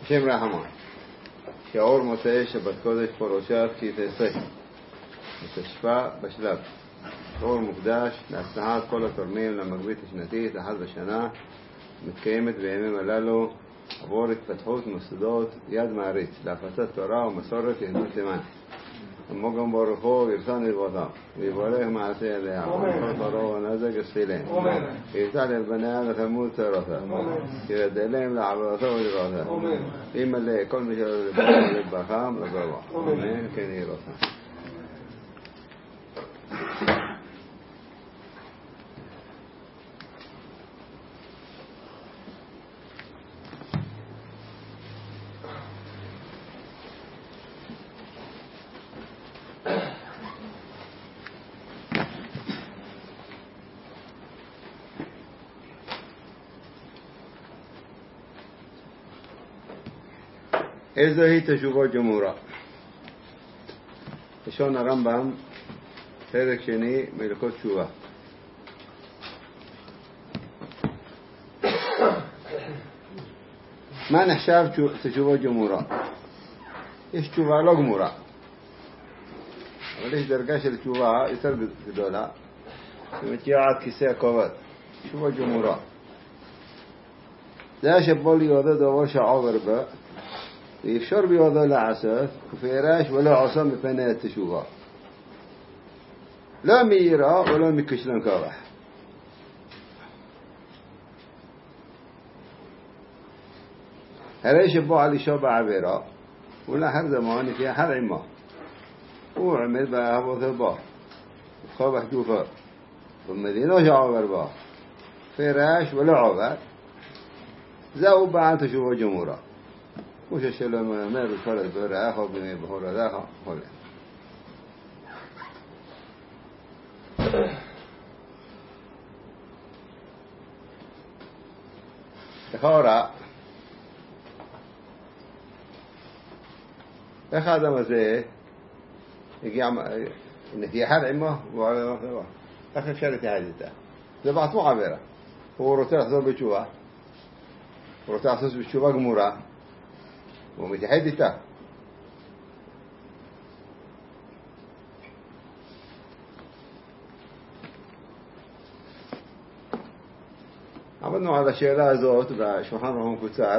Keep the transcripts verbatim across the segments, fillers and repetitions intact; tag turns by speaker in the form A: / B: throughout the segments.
A: השם רחמן, שיעור מוצאי שבת קודש פרשת כי תעשה, ותשפע בשלב. שיעור מוקדש להצלחת כל התורמים למגבית השנתית אחת בשנה, מתקיימת בימים הללו עבור התפתחות מוסדות יד מעריץ, להפצת תורה ומסורת יהדות תימן. כמו גם ברוך הוא ירצון לבותם, ויברך מעשה ידיה, וכל תורה ונזק יספילם. ויפתח לבניה לתלמוד צרותיו, ירד אליהם לעבודתו ולראותיו. וימלא כל מי שלא לבחם לגרוע. אמן, כן יהי רצון. איזוהי תשובה גמורה. לשון הרמב"ם, פרק שני, מלכות תשובה. מה נחשב תשובה גמורה? יש תשובה לא גמורה, אבל יש דרגה של תשובה יותר גדולה, שמתגיעה עד כיסא הכובד. תשובה גמורה זה שבו ליודע דבר שעובר בה ואפשר ביודו לעשות ופירש ולא עושה מפני התשובה, לא מהירה ולא מכשלון כוח. הרי שבו על אישה בעבירה ולאחר זמן לפי אחר עמה הוא עמד באהבותו בה ובחובח גופו ומדינה שעובר בה פירש ולא עובר, זהו בעל תשובה גמורה. כמו ששלום אומר בכל הדברה אחו במי בחור הדחו חולה. לכאורה איך האדם הזה הגיע נתייחד עמו ועלה לחזרה, איך אפשר לתייחד איתה? זה בעצמו עבירה. הוא רוצה לחזור בתשובה, הוא רוצה לחזור בתשובה גמורה, הוא מתייחד איתה. עמדנו על השאלה הזאת בשולחן ערוך מקוצר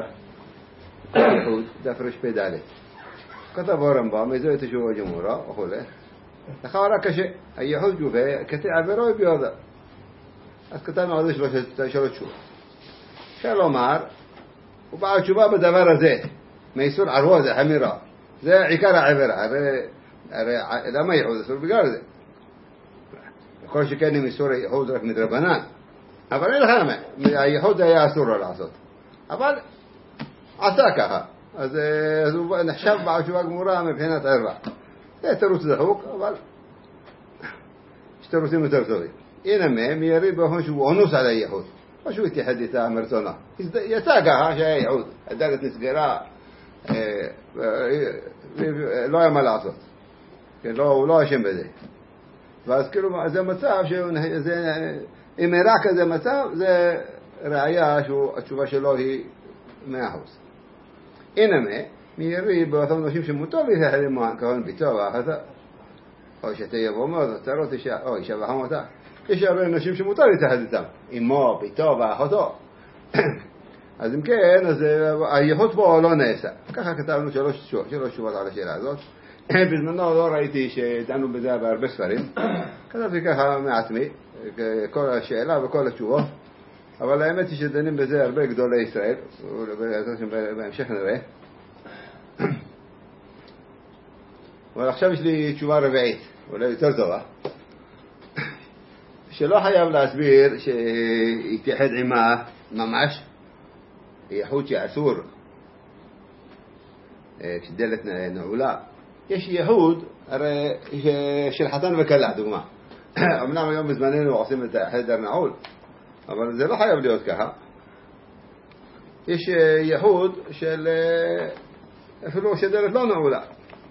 A: דף רפ"ד. כתב הרמב"ם איזוהי תשובה גמורה וכו'. לכאורה קשה, הייחוד גובה כתי עבירה ביודע, אז כתבנו על זה שלוש תשובה. אפשר לומר הוא בעל תשובה בדבר הזה, מאיסור ערווה זה חמירה, זה עיקר העבירה. הרי, הרי למה ייחוד אסור? בגלל זה. כל שכן אם איסור ייחוד רק מדרבנן, אבל אין לך מה, הייחוד היה אסור לו לעשות, אבל עשה ככה, אז, אז הוא נחשב בעל תשובה גמורה מבחינת ערווה. זה תירוץ דחוק, אבל יש תירוצים יותר טובים. הנה מהם ירי באופן שהוא אונוס על הייחוד, או שהוא התייחד איתה מרצונה, יצא ככה שהיה ייחוד, הדלת נסגרה, לא היה מה לעשות, הוא לא אשם בזה. ואז כאילו זה מצב אם הרע כזה מצב, זה ראיה שהתשובה שלו היא מאה אחוז. אינמה מיירי באותם נשים שמותר להתייחד עמם, כהן ביצוע ואחתה או שתהיה מאוד צרות אישה או אישה וחמותה. יש הרבה נשים שמותר להתייחד איתם, אמו, ביתו ואחותו. אז אם כן, אז הייחוד פה לא נעשה. ככה כתבנו שלוש תשובות על השאלה הזאת. בזמנו לא ראיתי שדנו בזה בהרבה ספרים, כתבתי ככה מעצמי כל השאלה וכל התשובות, אבל האמת היא שדנים בזה הרבה גדולי ישראל, ובהמשך נראה. אבל עכשיו יש לי תשובה רביעית, אולי יותר טובה, שלא חייב להסביר שהתייחד עמה ממש, ייחוד שאסור כשדלת נעולה. יש ייחוד הרי של חתן וכלה, דוגמה. אמנם היום בזמננו עושים את החדר נעול, אבל זה לא חייב להיות ככה. יש ייחוד של אפילו שדלת לא נעולה.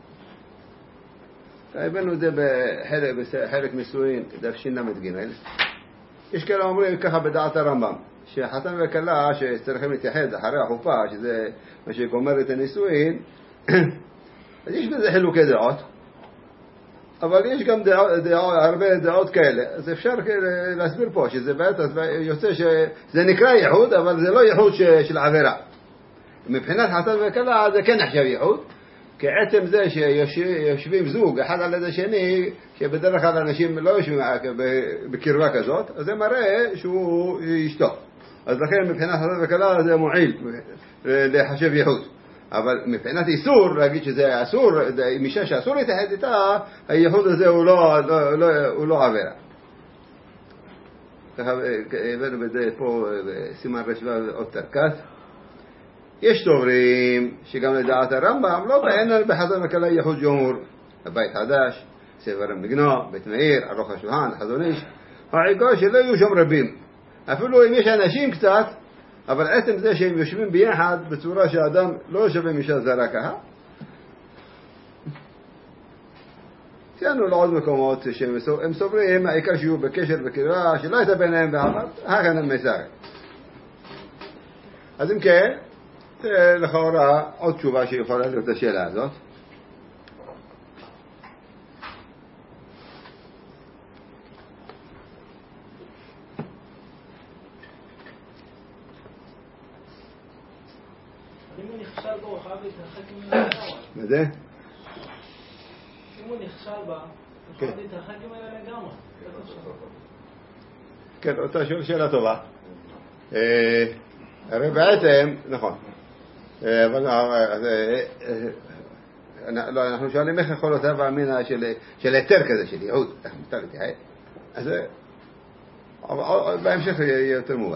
A: הבאנו את זה בחלק, בחלק נישואין, דף ש"ג. יש כאלה אומרים ככה בדעת הרמב"ם, שחתן וכלה שצריכים להתייחד אחרי החופה, שזה מה שגומר את הנישואין, אז יש בזה חילוקי דעות, אבל יש גם דעות, דעות, הרבה דעות כאלה, אז אפשר להסביר פה שזה בעצם יוצא שזה נקרא ייחוד, אבל זה לא ייחוד של עבירה. מבחינת חתן וכלה זה כן נחשב ייחוד, כי עצם זה שיושבים זוג אחד על ידי שני, שבדרך כלל אנשים לא יושבים בקרבה כזאת, אז זה מראה שהוא אשתו. אז לכן מבחינת חתן וכלה זה מועיל לחשב ייחוד. אבל מבחינת איסור, להגיד שזה אסור, אישה שאסור להתייחד איתה, הייחוד הזה הוא לא, לא, לא, הוא לא עבירה. ככה הבאנו בזה פה בסימן רשווה עוד תרקת. יש דוברים שגם לדעת הרמב"ם לא בעניין בחתן וכלה ייחוד גמור. הבית חדש, ספר המגנוע, בית מאיר, ארוך השולחן, חזון איש. העיקר שלא יהיו שם רבים. אפילו אם יש אנשים קצת, אבל עצם זה שהם יושבים ביחד בצורה שהאדם לא יושב עם אישה זרה ככה. ציינו לעוד מקומות שהם סוברים, העיקר שיהיו בקשר וקרבה, שלא הייתה ביניהם בעבר, הכן הם מסרים. אז אם כן, זה לכאורה עוד תשובה שיכולה להיות השאלה הזאת. מה זה?
B: אם הוא נכשל בה, הוא יכול להתרחק ממנה לגמרי.
A: כן, אותה שאלה טובה. הרי בעצם, נכון. אבל אנחנו שואלים איך יכול אותה באמינה של היתר כזה, של ייעוד. איך מותר להתייחד? אז בהמשך יהיה יותר מובן.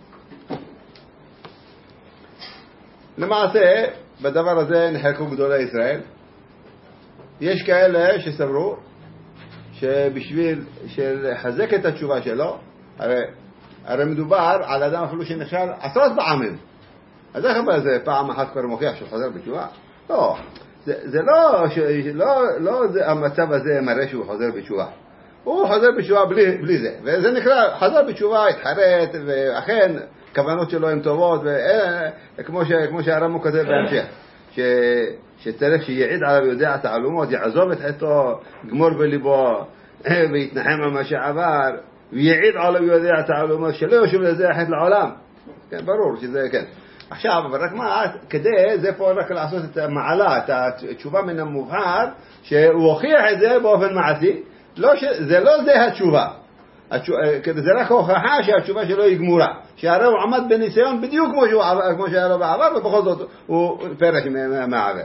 A: למעשה, בדבר הזה נחלקו גדולי ישראל. יש כאלה שסברו שבשביל לחזק את התשובה שלו, הרי, הרי מדובר על אדם אפילו שנכשל עשרות פעמים. אז איך אבל זה פעם אחת כבר מוכיח שהוא חוזר בתשובה? לא, זה, זה לא, ש, לא, לא זה, המצב הזה מראה שהוא חוזר בתשובה. הוא חוזר בתשובה בלי, בלי זה. וזה נקרא, חוזר בתשובה, התחרט, ואכן כוונות שלו הן טובות, וכמו ש, כמו שהרמב"ם כותב בהמשך. ש, שצריך שיעיד עליו יודע תעלומות, יעזוב את חטאו, גמור בליבו, ויתנחם על מה שעבר, ויעיד עליו יודע תעלומות, שלא יושב לזה החטא לעולם. כן, ברור שזה כן. עכשיו, אבל רק מה, כדי, זה פה רק לעשות את המעלה, את התשובה מן המובהר, שהוא הוכיח את זה באופן מעשי, לא ש, זה לא זה התשובה. כדי זה רק הוכחה שהתשובה שלו היא גמורה. שהרי הוא עמד בניסיון בדיוק כמו, שהוא, כמו שהיה לו בעבר, ובכל זאת הוא פרש מהעבר.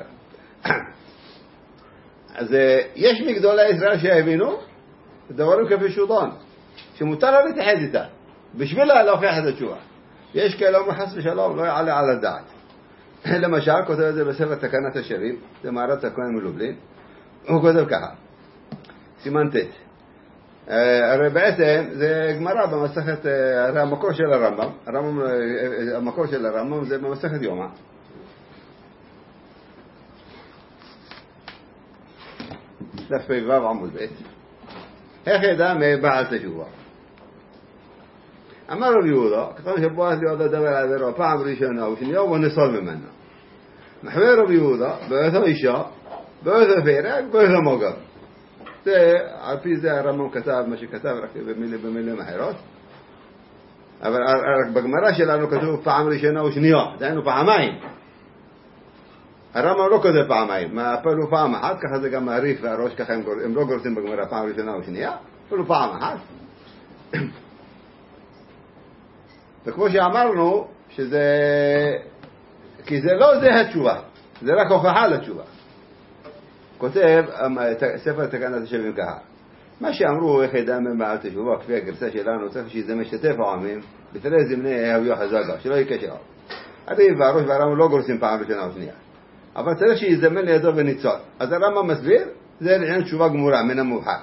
A: אז יש מגדולי ישראל שהבינו, דברים כפי שודון, שמותר לו להתייחד איתה, בשביל להוכיח את התשובה. יש כאלה מחס ושלום, לא יעלה על הדעת. למשל, כותב את זה בספר תקנת השבים, זה מערת הכהן מלובלין, הוא כותב ככה, סימן ת'. הרי בעצם זה גמרא במסכת, הרי המקור של הרמב"ם, הרמב"ם, המקור של הרמב"ם זה במסכת יומא. דף פ"ו עמוד ב'. איך ידע מבעל תשובה? אמר רב יהודה, כתוב שבועז ליהודה דבר על עבירו פעם ראשונה ושנייה הוא נסול ממנו. מחבר רב יהודה, באותו אישה, באותו פרק, באותו מוגר. זה, על פי זה הרמב"ם כתב מה שכתב רק במילים אחרות. אבל רק בגמרא שלנו כתוב פעם ראשונה ושנייה, דהיינו פעמיים. הרמב"ם לא כותב פעמיים, אפילו פעם אחת, ככה זה גם מעריף והראש, ככה הם, הם לא גורסים בגמרא פעם ראשונה ושנייה, אפילו פעם אחת. וכמו שאמרנו, שזה, כי זה לא זה התשובה, זה רק הוכחה לתשובה. כותב ספר תקנת השבים ככה, מה שאמרו איך ידע מבעל תשובה, כפי הגרסה שלנו, צריך שזה משתף העמים, בתרי זמני הביו חזקה, שלא יקשר. הרי והראש והרמב"ם לא גורסים פעם ראשונה ושנייה. אבל צריך שיזמן לידו וניצול. אז הרמב"ם מסביר, זה לעניין תשובה גמורה, מן המובחר.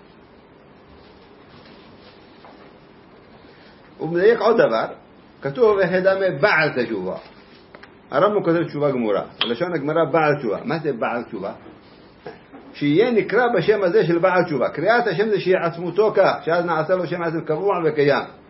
A: הוא מדייק עוד דבר, כתוב איך ידע מבעל תשובה. הרמב"ם כותב תשובה גמורה. לשון הגמרא בעל תשובה. מה זה בעל תשובה? שיהיה נקרא בשם הזה של בעל תשובה. קריאת השם זה שיהיה עצמותו כך, שאז נעשה לו שם עצם קבוע וקיים.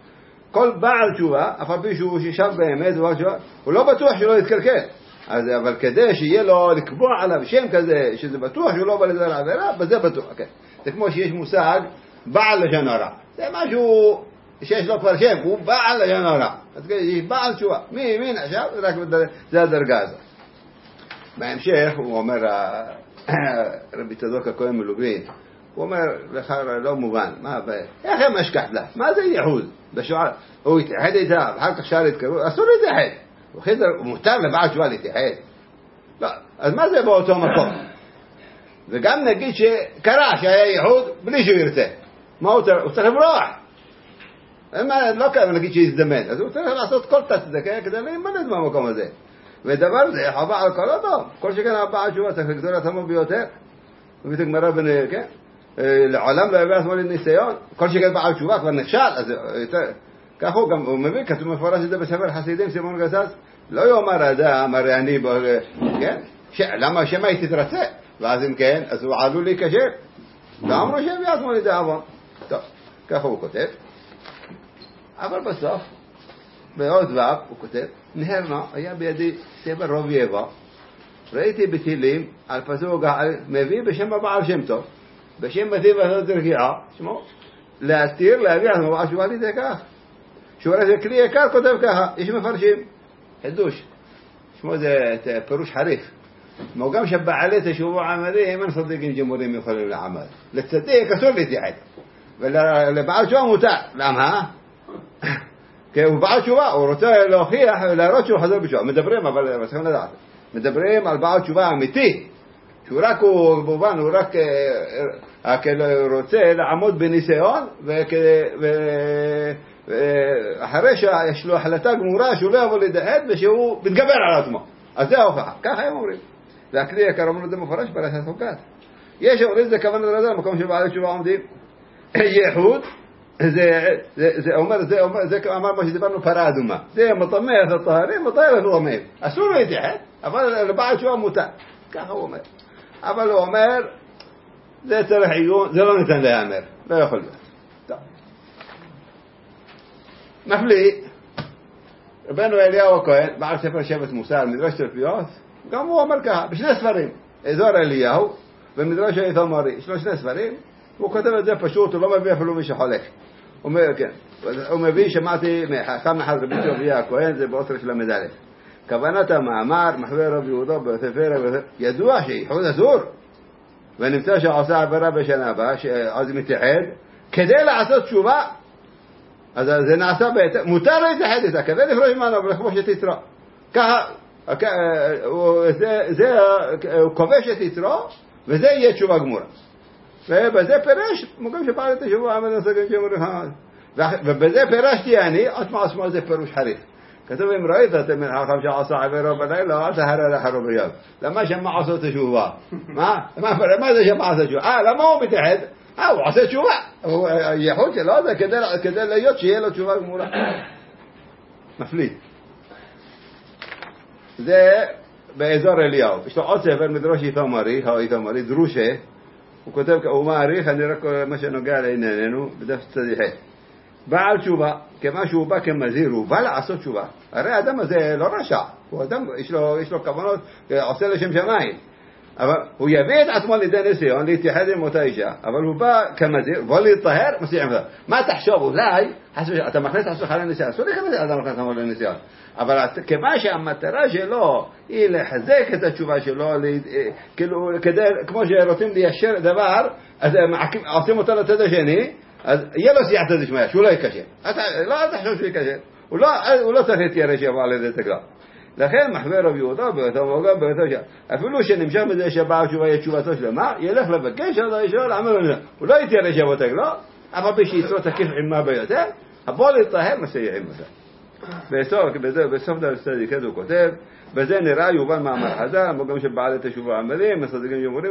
A: כל בעל תשובה, אף על פי שהוא שישב באמת, הוא לא בטוח שלא יתקלקל. אז, אבל כדי שיהיה לו לקבוע עליו שם כזה, שזה בטוח שהוא לא בא לזה לעבירה, בזה בטוח. Okay. זה כמו שיש מושג, בעל לשון הרע. זה משהו שיש לו כבר שם, הוא בעל לשון הרע. אז יש בעל תשובה. מי, מי נחשב? רק זה הדרגה הזאת. בהמשך הוא אומר, רבי צדוק הכהן מלובלין, הוא אומר לך לא מובן, מה, איך הם משכח לה? מה זה ייחוד? בשוער, הוא יתייחד איתה, ואחר כך שער יתקרבו, אסור להתייחד. הוא מותר לבעל תשובה להתייחד. לא, אז מה זה באותו מקום? וגם נגיד שקרה שהיה ייחוד בלי שהוא ירצה. מה הוא צריך? הוא צריך לברוח. לא כאן נגיד שיזדמן, אז הוא צריך לעשות כל תצדקה כדי להימלט במקום הזה. ודבר זה חובה על כל אדם. כל שכן הבעל תשובה צריך לגדול עצמו ביותר. ובית הגמרא בן, כן? לעולם לא יביא עצמו לניסיון. כל שכן בעל תשובה כבר נכשל, אז כך הוא גם, הוא מביא, כתוב מפורש את זה בספר חסידים, סימון גסס, לא יאמר אדם, הרי אני, כן? למה שמא היא תתרצה? ואז אם כן, אז הוא עלול להיקשר. ואמרו שיביא עצמו לידי עוון. טוב, ככה הוא כותב. אבל בסוף, בעוד ו' הוא כותב, נהרנה, היה בידי ספר רוב יבא, ראיתי בתהילים על פסוק מביא בשם הבעל שם טוב, בשם מזיב לעשות רגיעה, שמו, להתיר, להביא עצמו, בעל תשובה לידי כך. שהוא רואה זה כלי יקר כותב ככה, יש מפרשים, חידוש, שמו זה פירוש חריף. כמו גם שבעלי תשובו עמלים, אין צדיקים גמורים יכולים לעמל. לצדיק אסור להתייחד. ולבעל תשובה מותר. למה? כי הוא בעל תשובה, הוא רוצה להוכיח, להראות שהוא חזר בתשובה. מדברים, אבל צריכים לדעת. מדברים על בעל תשובה אמיתי. שהוא רק, הוא, במובן, הוא רק רוצה לעמוד בניסיון, ואחרי שיש לו החלטה גמורה שהוא לא יבוא להתייחד, ושהוא מתגבר על עצמו. אז זה ההוכחה. ככה הם אומרים. זה הכלי יקר, אומרים את זה מפורש פרשת חוקת. יש אומרים זה כוונה לזה, במקום שבעלי תשובה עומדים. ייחוד, זה, זה, זה אומר, זה אומר, זה אמר מה שדיברנו פרה אדומה. זה מטמא את הטהרים, מטהר את הטמאים. אסור להתייחד, אבל לבעל תשובה מותר. ככה הוא אומר. אבל הוא אומר, זה צריך עיון, זה לא ניתן להיאמר. לא יכול להיות. טוב. מפליא, רבנו אליהו הכהן, בעל ספר שבט מוסר, מדרש תלפיות, גם הוא אומר ככה, בשני ספרים, אזור אליהו ומדרש איתמרי, יש לו שני ספרים, הוא כותב את זה פשוט, הוא לא מביא אפילו מי שחולק. הוא אומר, כן, הוא מביא, שמעתי מחכם אחד רבי טוביה הכהן, זה באוסר של המדלת. כוונת המאמר, מחווה רב יהודה בספר, ידוע שייחוד אסור, ונמצא שעושה עבירה בשנה הבאה, שאז מתייחד, כדי לעשות תשובה, אז זה נעשה בהתאם, מותר להתייחד איתה, כדי לפרוש ממנו, ולכבוש את יתרו. ככה, הוא כובש את יתרו, וזה יהיה תשובה גמורה. ובזה פירש, מוקם שפעל את השבוע, עמד נסגן שמורים חמד. ובזה פירשתי אני, עצמה עצמה זה פירוש חריף. כתוב אם ראית אתם מן חכם שעשה עבירו בלילה, אל תהרה לחרו ביום. למה שמע עשו תשובה? מה? מה זה שמע עשו תשובה? אה, למה הוא מתייחד? אה, הוא עושה תשובה. הוא יכול שלא, זה כדי להיות שיהיה לו תשובה גמורה. מפליט. זה באזור אליהו. יש לו עוד ספר מדרוש איתמרי, איתמרי, דרושה. הוא כותב, הוא מעריך, אני רק מה שנוגע לענייננו, בדף צדיחי. בעל תשובה, כמה שהוא בא כמזהיר, הוא בא לעשות תשובה. הרי האדם הזה לא רשע, הוא אדם, יש לו, יש לו כוונות, עושה לשם שמיים. אבל הוא יביא את עצמו לידי ניסיון, להתייחד עם אותה אישה, אבל הוא בא כמזהיר, בוא להתטהר, מסיע עם זה. מה תחשוב, אולי, אתה מכניס את עצמך לניסיון, אסור להיכנס את אדם מכניס את עצמו לניסיון. אבל כמה שהמטרה שלו היא לחזק את התשובה שלו, כאילו, כדי, כמו שרוצים ליישר דבר, אז עושים אותו לצד השני, אז יהיה לו סייעתא דשמיא, שהוא לא יקשר. לא אל תחשוב שהוא יקשר. הוא לא צריך להתיירא שיבוא על ידי תגלה. לכן מחווה רב יהודה באותו וגם באותו שם. אפילו שנמשך מזה שבעל תשובה יהיה תשובתו שלמה, ילך לבקש על הישור, הוא לא יתיירא שיבוא תגלה, אבל בישיצרו תקיף עמה ביותר, הבוא להתטהר מסייע עם זה. בסוף דף צדיק הוא כותב, בזה נראה יובל מאמר חז"ל, גם שבעלי תשובה עמלים, מצדיקים גמורים,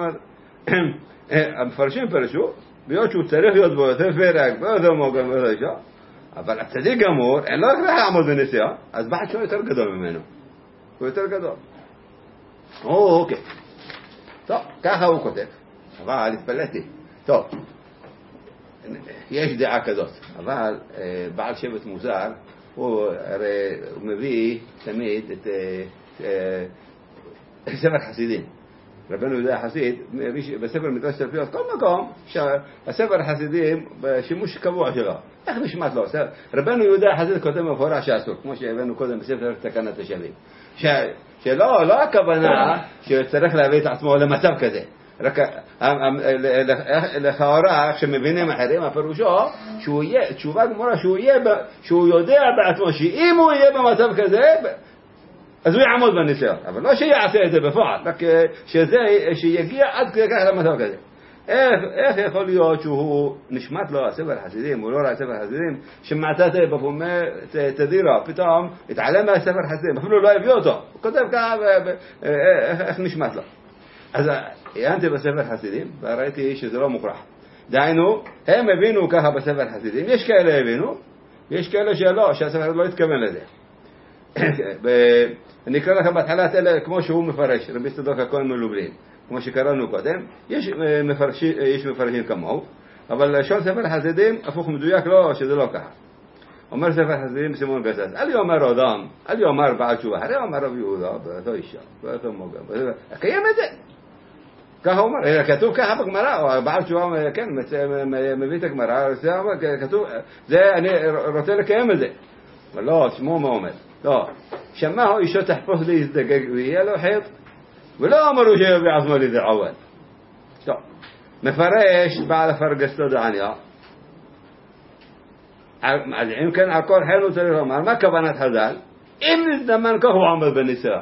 A: המפרשים פרשו, ביות שהוא צריך להיות בו יותר פרק, באותו מוגם ואותו אישה, אבל הצדיק גמור, אין לו הכרח לעמוד בניסיון, אז בעל שהוא יותר גדול ממנו. הוא יותר גדול. או, אוקיי. טוב, ככה הוא כותב. אבל התפלאתי. טוב. יש דעה כזאת, אבל בעל שבט מוזר, הוא הרי מביא תמיד את ספר חסידים. רבנו יהודה החסיד, בספר מדרש תלפיות, כל מקום, שהספר החסידים בשימוש קבוע שלו. איך נשמעת לו? רבנו יהודה החסיד כותב מפורש שאסור, כמו שהבאנו קודם בספר תקנת השבים. שלא, לא הכוונה שצריך להביא את עצמו למצב כזה. רק לכאורה, כשמבינים אחרים, הפירושו, שהוא יהיה, תשובה גמורה, שהוא יהיה, שהוא יודע בעצמו, שאם הוא יהיה במצב כזה, אז הוא יעמוד בניסיון. אבל לא שיעשה את זה בפועל, רק שזה, שיגיע עד כדי כך למצב כזה. איך, איך יכול להיות שהוא נשמט לו הספר חסידים, הוא לא ראה ספר חסידים, שמעתה בפומי תדירה, פתאום התעלם מהספר חסידים, אפילו לא הביא אותו. הוא כותב ככה, איך נשמט לו. אז עיינתי בספר חסידים, וראיתי שזה לא מוכרח. דהיינו, הם הבינו ככה בספר חסידים, יש כאלה הבינו, יש כאלה שלא, שהספר לא התכוון לזה. אני אקרא לכם בהתחלת אלה, כמו שהוא מפרש, רבי צדוק הכהן מלובלין, כמו שקראנו קודם, יש מפרשים, יש מפרשים כמוהו, אבל לשון ספר חסידים, הפוך מדויק לו, שזה לא ככה. אומר ספר חסידים סימון גסס, אל יאמר אדם, אל יאמר בעל תשובה, הרי אומר רבי יהודה, באותו אישה, באותו מוגם, קיים את זה. ככה הוא אומר, כתוב ככה בגמרא, בעל תשובה, כן, מביא את הגמרא, כתוב, זה אני רוצה לקיים את זה. אבל לא, שמו מה אומר? לא, שמעו אישו תחפוש להזדגג ויהיה לו חייב, ולא אמרו שיביא עצמו לידי עובד. טוב, מפרש בעל הפרגסטו דעניה, אם כן על כל חייל הוא צריך לומר, מה כוונת חז"ל? אם נזדמן כך הוא עומד בניסיון.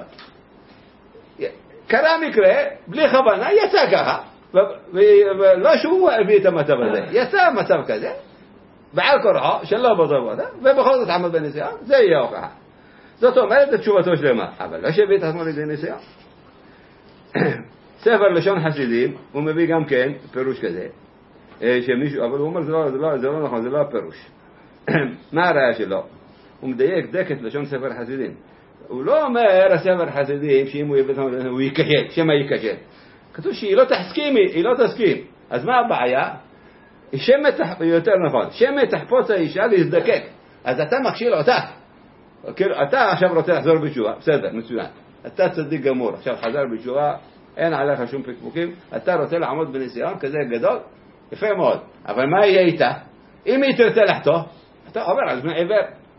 A: קרה מקרה, בלי כוונה, יצא ככה, ולא שהוא הביא את המצב הזה, יצא מצב כזה, בעל קוראו, שלא בטוב אותה, ובכל זאת עמד בניסיון, זה יהיה הוכחה. זאת אומרת את תשובתו שלמה, אבל לא שהביא את עצמו לידי ניסיון. ספר לשון חסידים, הוא מביא גם כן פירוש כזה, שמישהו, אבל הוא אומר, זה לא, זה לא, זה לא נכון, זה לא הפירוש. מה הראיה שלו? הוא מדייק דקת לשון ספר חסידים. הוא לא אומר הספר חסידים שאם הוא יביא את עצמו, הוא ייכשל, שמה ייכשל. כתוב שהיא לא תסכים, היא לא תסכים. אז מה הבעיה? שמת, יותר נכון, שמת תחפוץ האישה להזדקק. אז אתה מכשיל אותה. כאילו, אתה עכשיו רוצה לחזור בתשובה, בסדר, מצוין. אתה צדיק גמור, עכשיו חזר בתשובה, אין עליך שום פקפוקים, אתה רוצה לעמוד בניסיון כזה גדול, יפה מאוד. אבל מה יהיה איתה? אם היא תרצה לחתוך, אתה עובר על זמן עיוור.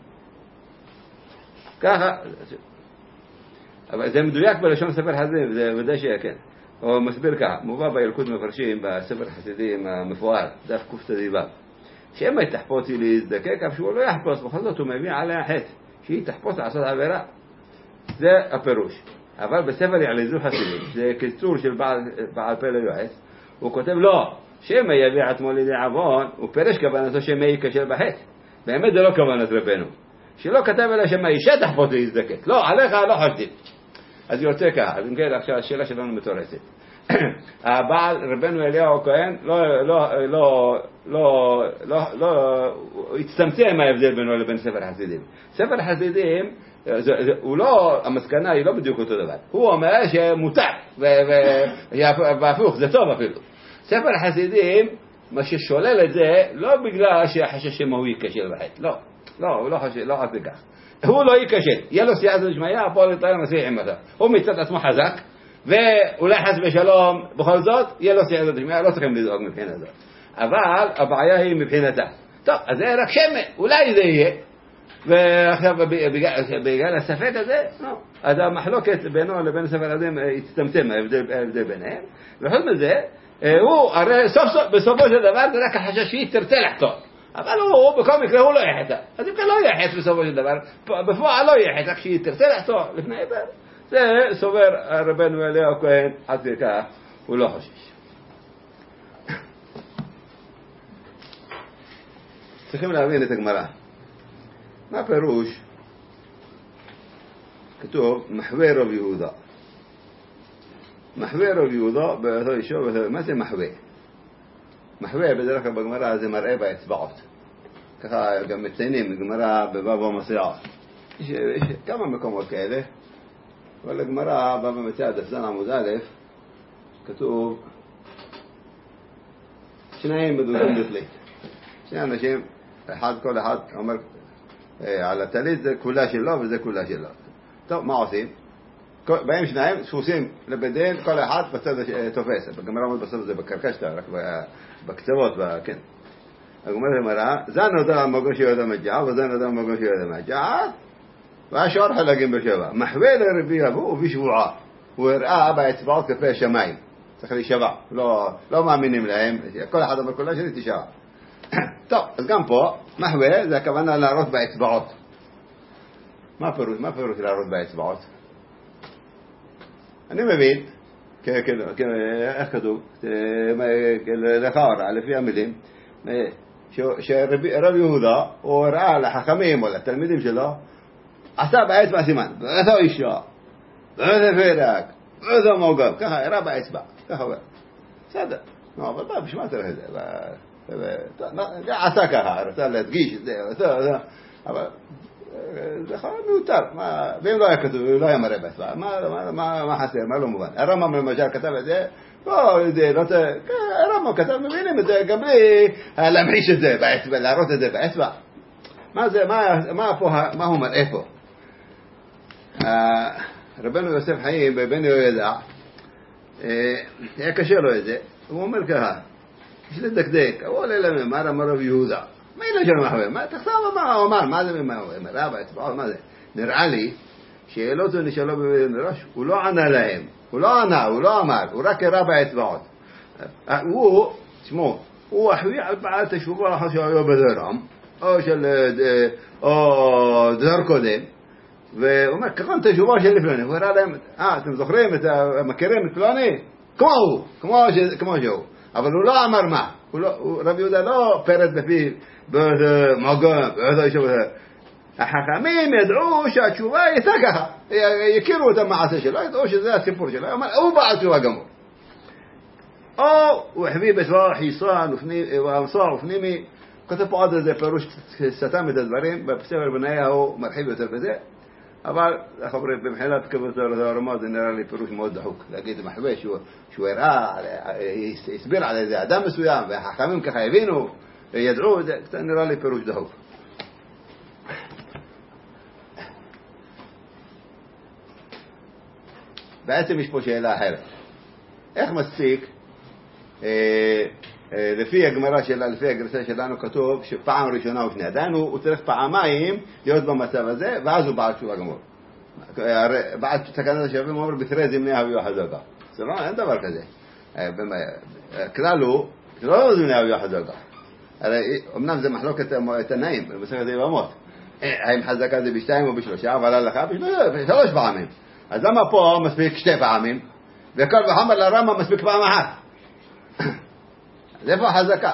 A: ככה, אבל זה מדויק בלשון ספר חסידים, זה ודאי שכן. הוא מסביר ככה, מובא בילקוט מפרשים בספר חסידים המפואר, דף קצ"ו, שאם היא תחפוץ היא להזדקק, אף שהוא לא יחפוץ, בכל זאת הוא מביא עליה חטא, שהיא תחפוץ לעשות עבירה. זה הפירוש. אבל בספר יעלזו חסידים, זה קיצור של בעל, בעל פה ליועץ, הוא כותב לא, שאם יביא עצמו לידי עוון, הוא פירש כוונתו שמא ייכשל בחטא. באמת זה לא כוונת רבנו. שלא כתב אלא שמא אישה תחפוץ להזדקק. לא, עליך לא חשדים. אז יוצא ככה, אז אם כן, עכשיו השאלה שלנו מתורסת. הבעל, רבנו אליהו הכהן, לא, לא, לא, לא, לא, לא, הוא הצטמצם ההבדל בינו לבין ספר חסידים. ספר חסידים, זה, זה, הוא לא, המסקנה היא לא בדיוק אותו דבר. הוא אומר שמותר, והפוך, זה טוב אפילו. ספר חסידים, מה ששולל את זה, לא בגלל שהחשש שמה הוא ייכשל בחטא, לא, לא, הוא לא חשש, לא עד לכך. הוא לא ייכשל, יהיה לו סייעתא דשמיא, הפועל יתאר מסיח עמך. הוא מצד עצמו חזק, ואולי חס ושלום, בכל זאת, יהיה לו סייעתא דשמיא, לא צריכים לדאוג מבחינה זאת. אבל הבעיה היא מבחינתה. טוב, אז זה רק שמן, אולי זה יהיה. ועכשיו, בגלל הספק הזה, לא. אז המחלוקת בינו לבין ספר הזה הצטמצם, ההבדל ביניהם. וחוץ מזה, הוא, הרי סוף סוף, בסופו של דבר, זה רק החשש שהיא תרצה לחתום. אבל הוא, בכל מקרה, הוא לא יחטא. אז אם כן לא יחטא בסופו של דבר, בפועל לא יחטא, רק שהיא תרצה לחתום לפני עבר. זה סובר רבנו אליהו הכהן, עד כך, הוא לא חושש. צריכים להבין את הגמרא. מה פירוש? כתוב, מחווה רב יהודה. מחווה רב יהודה, באותו אישו, מה זה מחווה? מחווה בדרך כלל בגמרא זה מראה באצבעות. ככה גם מציינים, גמרא בבבא מציעא. יש, יש כמה מקומות כאלה, אבל הגמרא בבא מציעא דף ז עמוד א', כתוב, שניים מדודים בתלית. שני אנשים, אחד כל אחד אומר, על הטלית זה כולה שלו וזה כולה שלו. טוב, מה עושים? באים שניים, דפוסים לבית דין, כל אחד בצד תופס. בגמרא אומרת בסוף זה בקרקשתא, רק בקצוות, כן. הגמרא אמרה, זה נודע המגון שיועד המג'עה, וזה נודע המגון שיועד המג'עה, והשאר חלקים בשבע. מחווה לרבי אבו בשבועה. הוא הראה באצבעות כפי השמיים. צריך להישבע. לא, לא מאמינים להם. כל אחד אומר כולה שלי תשבע. טוב, אז גם פה, מחווה זה הכוונה להראות באצבעות. מה פירוש? מה פירוש להראות באצבעות? אני מבין, איך כתוב, לך הרע, לפי המילים, שרבי יהודה, הוא הראה לחכמים או לתלמידים שלו, עשה באצבע סימן, ואיזו אישה, ואיזו פרק, ואיזו מוגב, ככה, הראה באצבע, ככה אומר. בסדר, אבל מה, בשביל צריך את זה? עשה ככה, רצה להדגיש את זה, אבל זה חייב מיותר, ואם לא היה כתוב, לא היה מראה באצבע, מה חסר, מה לא מובן? הרמב"ם למשל כתב את זה, הרמב"ם כתב, מבינים את זה, גם בלי להמחיש את זה באצבע, להראות את זה באצבע. מה זה, מה הוא מראה פה? רבנו יוסף חיים בבן יהוידע, היה קשה לו את זה, הוא אומר ככה, יש לדקדק, הוא עולה למאמר, אמר רב יהודה, מה אילה של מחווה? מה, תחשב מה הוא אמר, מה זה מה הוא אמר, באצבעות, מה זה? נראה לי, שאלות ונשאלו בבן ראש, הוא לא ענה להם, הוא לא ענה, הוא לא אמר, הוא רק הראה באצבעות. הוא, תשמעו, הוא החביא על בעלת השובה אחר שהיו בדרם, או של, או דבר קודם, והוא אומר, ככון את השובה של פלוני, הוא הראה להם, אה, אתם זוכרים, מכירים את פלוני? כמו הוא, כמו שהוא. אבל הוא לא אמר מה, רבי יהודה לא פרט בפיו, באיזה מגון, באיזה אישה, החכמים ידעו שהתשובה הייתה ככה, יכירו את המעשה שלו, ידעו שזה הסיפור שלו, הוא בעל תשובה גמור. או הוא החביא בצבא חיסון והמסוע ופנימי, כותב פה עוד איזה פירוש סתם את הדברים, בספר בניה הוא מרחיב יותר בזה, אבל במחינת כבוד הרמות זה נראה לי פירוש מאוד דחוק, להגיד מחווה שהוא הראה, הסביר על איזה אדם מסוים, והחכמים ככה הבינו, ידעו, זה נראה לי פירוש דחוק. בעצם יש פה שאלה אחרת. איך מספיק, אה, אה, לפי הגמרא שלה, לפי הגרסה שלנו כתוב שפעם ראשונה הוא שני, עדיין הוא, הוא צריך פעמיים להיות במצב הזה, ואז הוא בעל תשובה גמור. בעל תקנת השבים אומר, בתרי זמני הביו חזקה. זה לא, אין דבר כזה. כלל הוא, זה לא זמני הביו חזקה. הרי אמנם זה מחלוקת תנאים, במסכת יבמות. האם חזקה זה בשתיים או בשלושה, אבל הלכה בשלוש פעמים. אז למה פה מספיק שתי פעמים, וכל וחומר לרמה מספיק פעם אחת? אז איפה החזקה?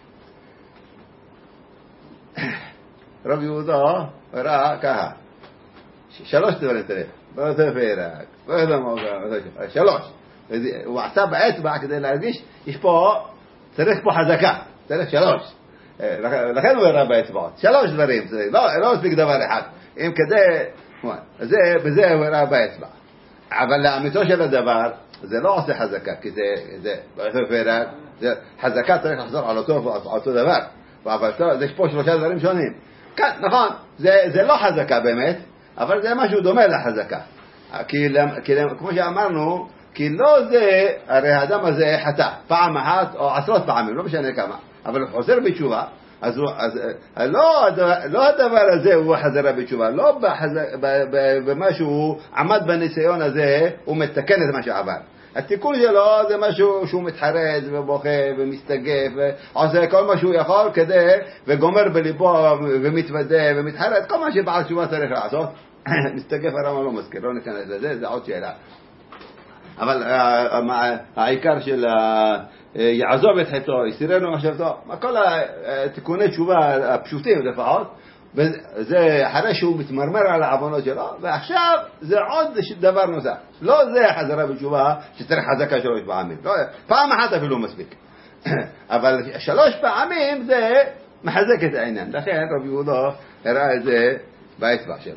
A: רב יהודה ראה ככה, שלוש דברים תראה, באותו פרק, באותו מוגר, שלוש. הוא עשה באצבע כדי להרגיש, יש פה, צריך פה חזקה, צריך שלוש. לכן הוא הראה באצבעות, שלוש דברים, לא מספיק דבר אחד. אם כדי, זה, בזה הוא הראה באצבע. אבל לאמיתו של הדבר, זה לא עושה חזקה, כי זה, זה, באותו פרק, חזקה צריך לחזור על אותו, על אותו דבר. אבל יש פה שלושה דברים שונים. כן, נכון, זה, זה לא חזקה באמת, אבל זה משהו דומה לחזקה. כי, כי, כמו שאמרנו, כי לא זה, הרי האדם הזה חטא, פעם אחת או עשרות פעמים, לא משנה כמה, אבל הוא חוזר בתשובה, אז, הוא, אז לא, לא הדבר הזה הוא חזרה בתשובה, לא במה שהוא עמד בניסיון הזה, הוא מתקן את מה שעבר. התיקון שלו זה משהו שהוא מתחרט ובוכה ומסתגף ועושה כל מה שהוא יכול כדי, וגומר בליבו ומתוודה ומתחרט, כל מה שבעל תשובה צריך לעשות. מסתגף הרמה לא מזכיר, לא ניכנס לזה, זה עוד שאלה. אבל העיקר של יעזוב את חטאו, יסירנו מחשבתו, כל התיקוני תשובה הפשוטים לפחות, וזה אחרי שהוא מתמרמר על העוונות שלו, ועכשיו זה עוד דבר נוסף. לא זה חזרה בתשובה שצריך חזקה שלוש פעמים. לא, פעם אחת אפילו מספיק. אבל שלוש פעמים זה מחזק את העניין. לכן רבי יהודה הראה את זה באצבע שלו.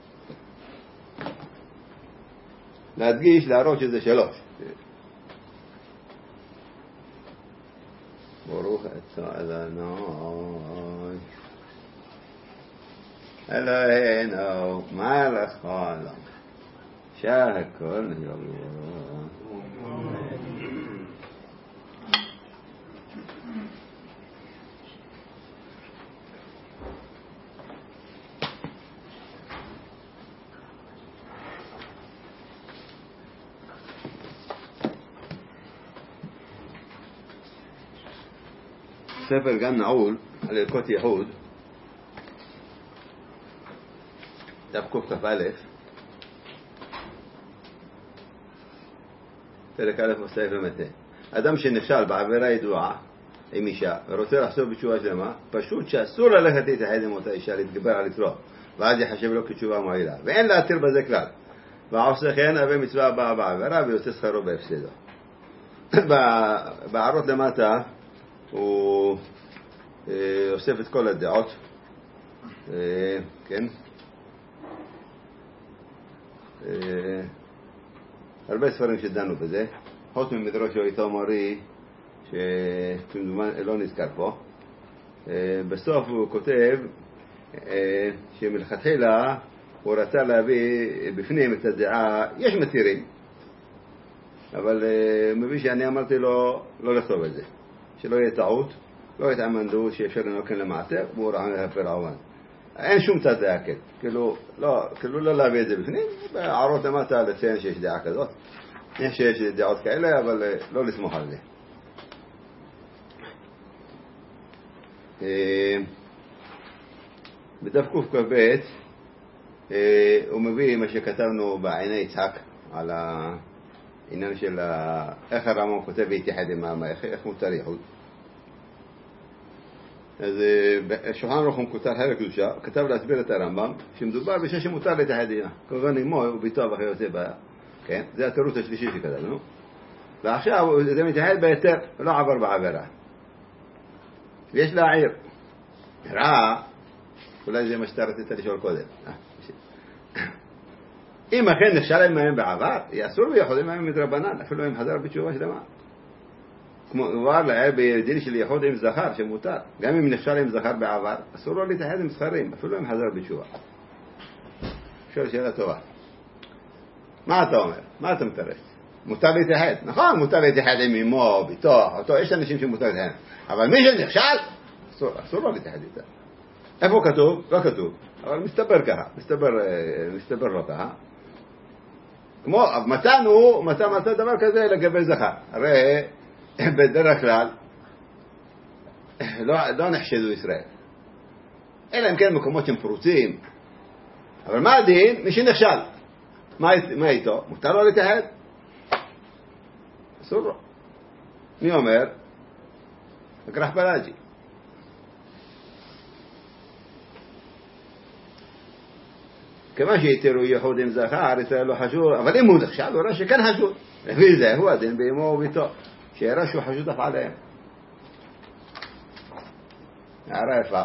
A: להדגיש, להראות שזה שלוש. ברוך אתה אדוני אלוהינו מלך העולם שהכל נברא. ספר גן נעול על הלכות יהוד, דף קכ"א, פרק א' בסעיף למטה. אדם שנכשל בעבירה ידועה עם אישה ורוצה לחזור בתשובה שלמה, פשוט שאסור ללכת להתייחד עם אותה אישה, להתגבר על יתרו, ואז יחשב לו כתשובה מועילה, ואין להתיר בזה כלל. והעושה כן הווה מצווה הבאה בעבירה ויוצא שכרו בהפסדו. בהערות למטה הוא אוסף את כל הדעות, כן, הרבה ספרים שדנו בזה, חוץ ממדרשו איתו מורי שכמדומן לא נזכר פה. בסוף הוא כותב שמלכתחילה הוא רצה להביא בפנים את הדעה, יש מתירים, אבל מביא שאני אמרתי לו לא לכתוב את זה, שלא יהיה טעות, לא יתעמדו שאפשר לנוקן למעשר, והוא רעם להפר עוון. אין שום תת להקל, כאילו לא, כאילו לא להביא את זה בפנים, בערות למטה לציין שיש דעה כזאת, יש שיש דעות כאלה, אבל לא לסמוך על זה. בדף קכ"ב הוא מביא מה שכתבנו בעיני יצחק על העניין של איך הרמב"ם כותב והתייחד עם העם, איך מותר יחוד. אז שולחן ערוך מקוצר חלק קדושה כתב להסביר את הרמב"ם שמדובר בשש שמותר להתייחד איתה, כמובן אמו וביתו וכיוצא בה, כן? זה התירוץ השלישי שכתבנו, ועכשיו זה מתייחד ביתר, לא עבר בעבירה, ויש להעיר. ראה, אולי זה מה שאתה רצית לשאול קודם, אם אכן נכשל עמהם בעבר, יאסור ויחוד עמהם מדרבנן, אפילו אם חזר בתשובה שלמה, כמו כבר לעיר בדין של יחוד עם זכר שמותר, גם אם נכשל עם זכר בעבר, אסור לו להתייחד עם זכרים, אפילו אם חזר בתשובה. שואל שאלה טובה, מה אתה אומר? מה אתה מתרץ? מותר להתייחד, נכון, מותר להתייחד עם אמו, ביתו, אותו, יש אנשים שמותר להתייחד, אבל מי שנכשל, אסור, אסור לו להתייחד איתה. איפה כתוב? לא כתוב, אבל מסתבר ככה, מסתבר, מסתבר לא ככה. כמו, מצאנו, מצא מצא דבר כזה לגבי זכר, הרי בדרך כלל לא, לא נחשדו ישראל, אלא אם כן מקומות שהם פרוצים, אבל מה הדין? מי שנכשל, מה, מה איתו? מותר לו להתייחד? אסור לו. מי אומר? אגרח בלאג'י. כמה שיתרו יחוד עם זכר, ישראל לא חשוד, אבל אם הוא נכשל, הוא ראה שכן חשוד. לפי זה הוא הדין באמו וביתו, שיראה שהוא חשוד אף עליהם. הערה יפה.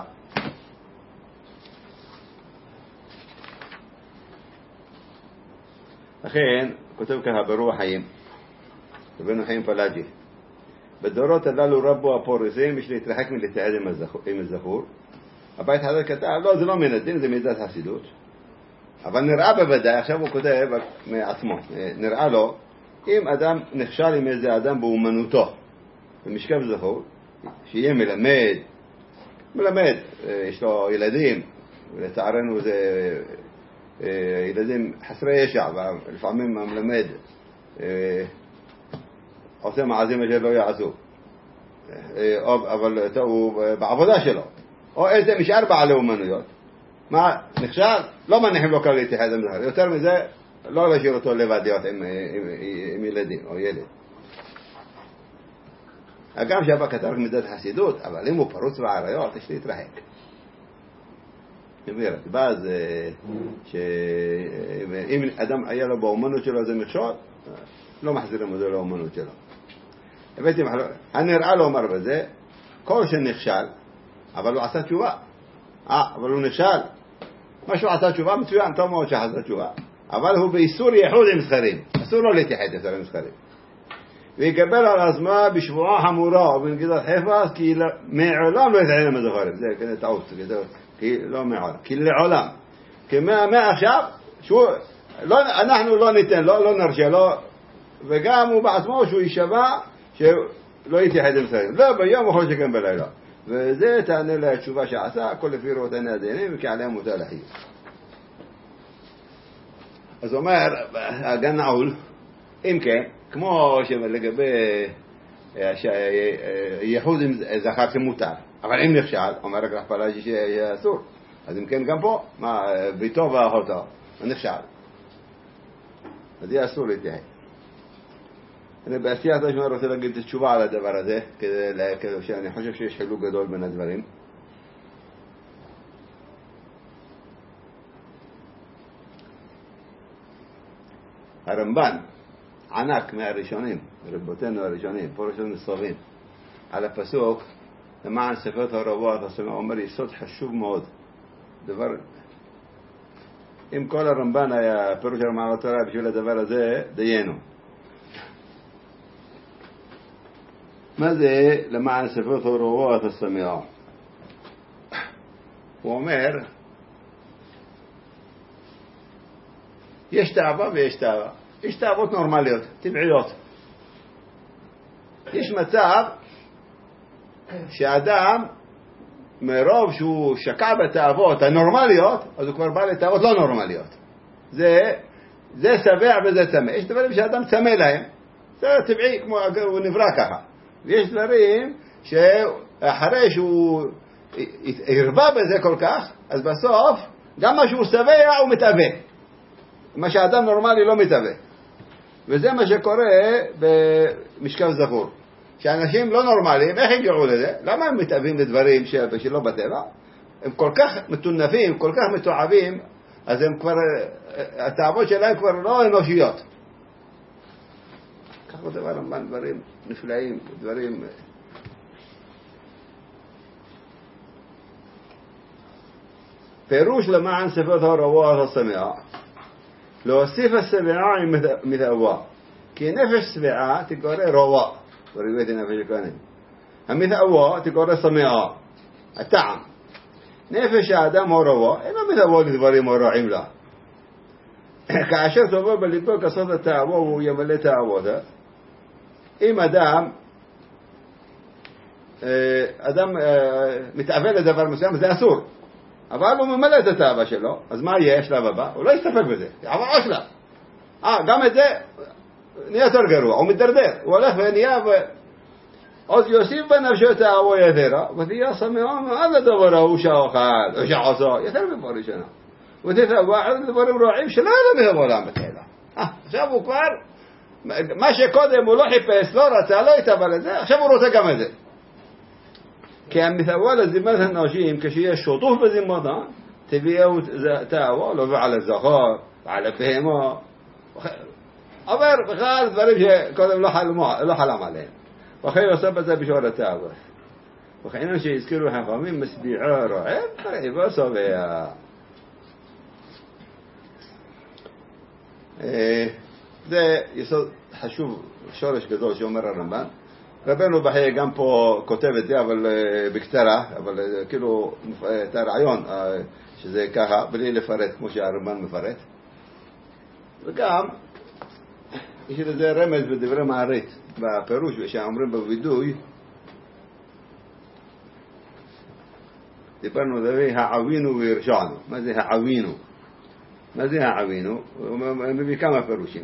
A: לכן, כותב ככה ברוח חיים, רבנו חיים פלאג'י, בדורות הללו רבו הפורסים, יש להתרחק מלהתייעד עם הזכור. הבית חז"ל כתב, לא, זה לא מן הדין, זה מידת חסידות. אבל נראה בוודאי, עכשיו הוא כותב מעצמו, נראה לו, אם אדם נכשל עם איזה אדם באומנותו, במשכב זכור, שיהיה מלמד, מלמד, יש לו ילדים, ולצערנו זה ילדים חסרי ישע, ולפעמים המלמד עושה מעשים שלא יעשו, אבל הוא בעבודה שלו, או איזה משאר בעלי אומנויות, מה נכשל? לא מניחים לו כאן להתייחד עם זכר, יותר מזה לא להשאיר אותו לבד להיות עם, עם, עם ילדים או ילד. אגב שבא כתב מידת חסידות, אבל אם הוא פרוץ בעריות יש להתרחק. אז שאם אדם היה לו באומנות שלו זה מכשול, לא מחזירים אותו לאומנות שלו. הבאתי מחלוק, הנראה לו אומר בזה, כל שנכשל, אבל הוא עשה תשובה. אה, אבל הוא נכשל. מה שהוא עשה תשובה מצוין, טוב מאוד שעשה תשובה. אבל הוא באיסור יחוד עם זכרים. אסור לו להתייחד עם זכרים. ויקבל על עצמה בשבועה חמורה או בנגידת חפץ, כי מעולם לא יתעניין עם הזכרים. זה כזה טעות, כי לא מעולם, כי לעולם. כי מה, מה עכשיו, שהוא, לא, אנחנו לא ניתן, לא, לא נרשה, לא, וגם הוא בעצמו שהוא יישבע, שלא יתייחד עם ישראל. לא ביום וכל שכן בלילה. וזה תענה לה התשובה שעשה, כל לפי ראות עיני הדיינים, וכי עליהם מוטל החיוב. אז אומר, הגן נעול, אם כן, כמו שלגבי ייחוד עם זכר שמותר, אבל אם נכשל, אומר רק לחפלה שיהיה אסור, אז אם כן גם פה, מה, ביתו ואחותו, נכשל. אז יהיה אסור להתייחד. אני בעשיית השמונה רוצה להגיד את התשובה על הדבר הזה, כדי שאני חושב שיש חילוק גדול בין הדברים. הרמב"ן ענק מהראשונים, רבותינו הראשונים, פה ראשונים סובים, על הפסוק, למען ספרת הרבות, הסומע אומר יסוד חשוב מאוד. דבר, אם כל הרמב"ן היה פירוש הרמב"ן התורה בשביל הדבר הזה, דיינו. מה זה למען ספרת הרבות הסומע? הוא אומר, יש תאווה ויש תאווה. יש תאוות נורמליות, טבעיות. יש מצב שאדם, מרוב שהוא שקע בתאוות הנורמליות, אז הוא כבר בא לתאוות לא נורמליות. זה, זה שבע וזה צמא. יש דברים שאדם צמא להם. זה טבעי, כמו הוא נברא ככה. ויש דברים שאחרי שהוא הרבה בזה כל כך, אז בסוף, גם מה שהוא שבע הוא מתאווה. מה שאדם נורמלי לא מתאווה. וזה מה שקורה במשכב זכור. שאנשים לא נורמליים, איך הגיעו לזה? למה הם מתאבים לדברים שלא בטבע? הם כל כך מתונפים, כל כך מתועבים, אז הם כבר, התאוות שלהם כבר לא אנושיות. ככה דבר רמב"ן, דברים נפלאים, דברים... פירוש למען ספרת הרבות הסמעה. להוסיף השבעה עם מתאווה. כי נפש שבעה תקרא רוע. בריבית נפש הכהנים. המתאווה תקרא שמעה. הטעם. נפש האדם הוא רוע. אינו מתאווה לדברים הרעים לה. כאשר תבוא בליבו כסות התאווה והוא ימלא תאוות. אם אדם אדם מתאווה לדבר מסוים, זה אסור. אבל הוא ממלא את התאווה שלו, אז מה יהיה השלב הבא? הוא לא יסתפק בזה, יעבור עוד שלב. אה, גם את זה נהיה יותר גרוע, הוא מתדרדר, הוא הולך ונהיה ו... עוד יוסיף בנפשו תאווה יתרה, ותהיה שמחה מאוד לדבר ההוא שאוכל, או שעושה, יותר מפה ראשונה. ותתאווה על דברים רעים שלא ידע בעולם בתחילה. אה, עכשיו הוא כבר, מה שקודם הוא לא חיפש, לא רצה, לא התאווה לזה, עכשיו הוא רוצה גם את זה. כי המתאווה לזימת הנשים, כשיש שוטוף בזימתה, תביאו תאווה, לא ועל הזכר, ועל הפהמה, עבר בכלל דברים שקודם לא חלם עליהם. וכי עושה בזה בשור התאווה. וכינו שהזכירו חכמים, מסביעו רועב, מרעיבו שבע. זה יסוד חשוב, שורש גדול שאומר הרמב"ן. רבנו בחיי גם פה כותב את זה, אבל בקצרה, אבל כאילו את הרעיון שזה ככה, בלי לפרט כמו שהרמב"ן מפרט. וגם יש לזה רמז בדברי מערית, בפירוש שאומרים בווידוי, דיברנו דברי העווינו והרשענו. מה זה העווינו? מה זה העווינו? הוא מביא כמה פירושים.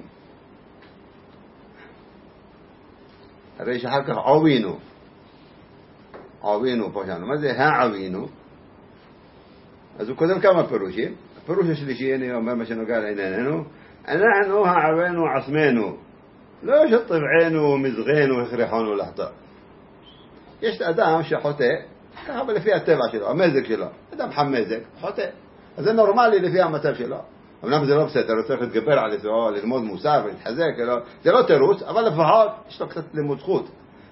A: הרי שאחר כך עווינו, עווינו פה שלנו. מה זה העווינו? אז הוא כותב כמה פירושים. הפירוש השלישי, אני אומר מה שנוגע לענייננו, אנחנו העווינו עצמנו, לא שטבענו מזغנו הכרחנו לחטא. יש אדם שחוטא, ככה לפי הטבע שלו, המזג שלו. אדם חמזג, חוטא. אז זה נורמלי לפי המצב שלו. אמנם זה לא בסדר, הוא צריך להתגבר על זה, או ללמוד מוסר ולהתחזק, זה לא תירוץ, אבל לפחות יש לו קצת לימוד זכות.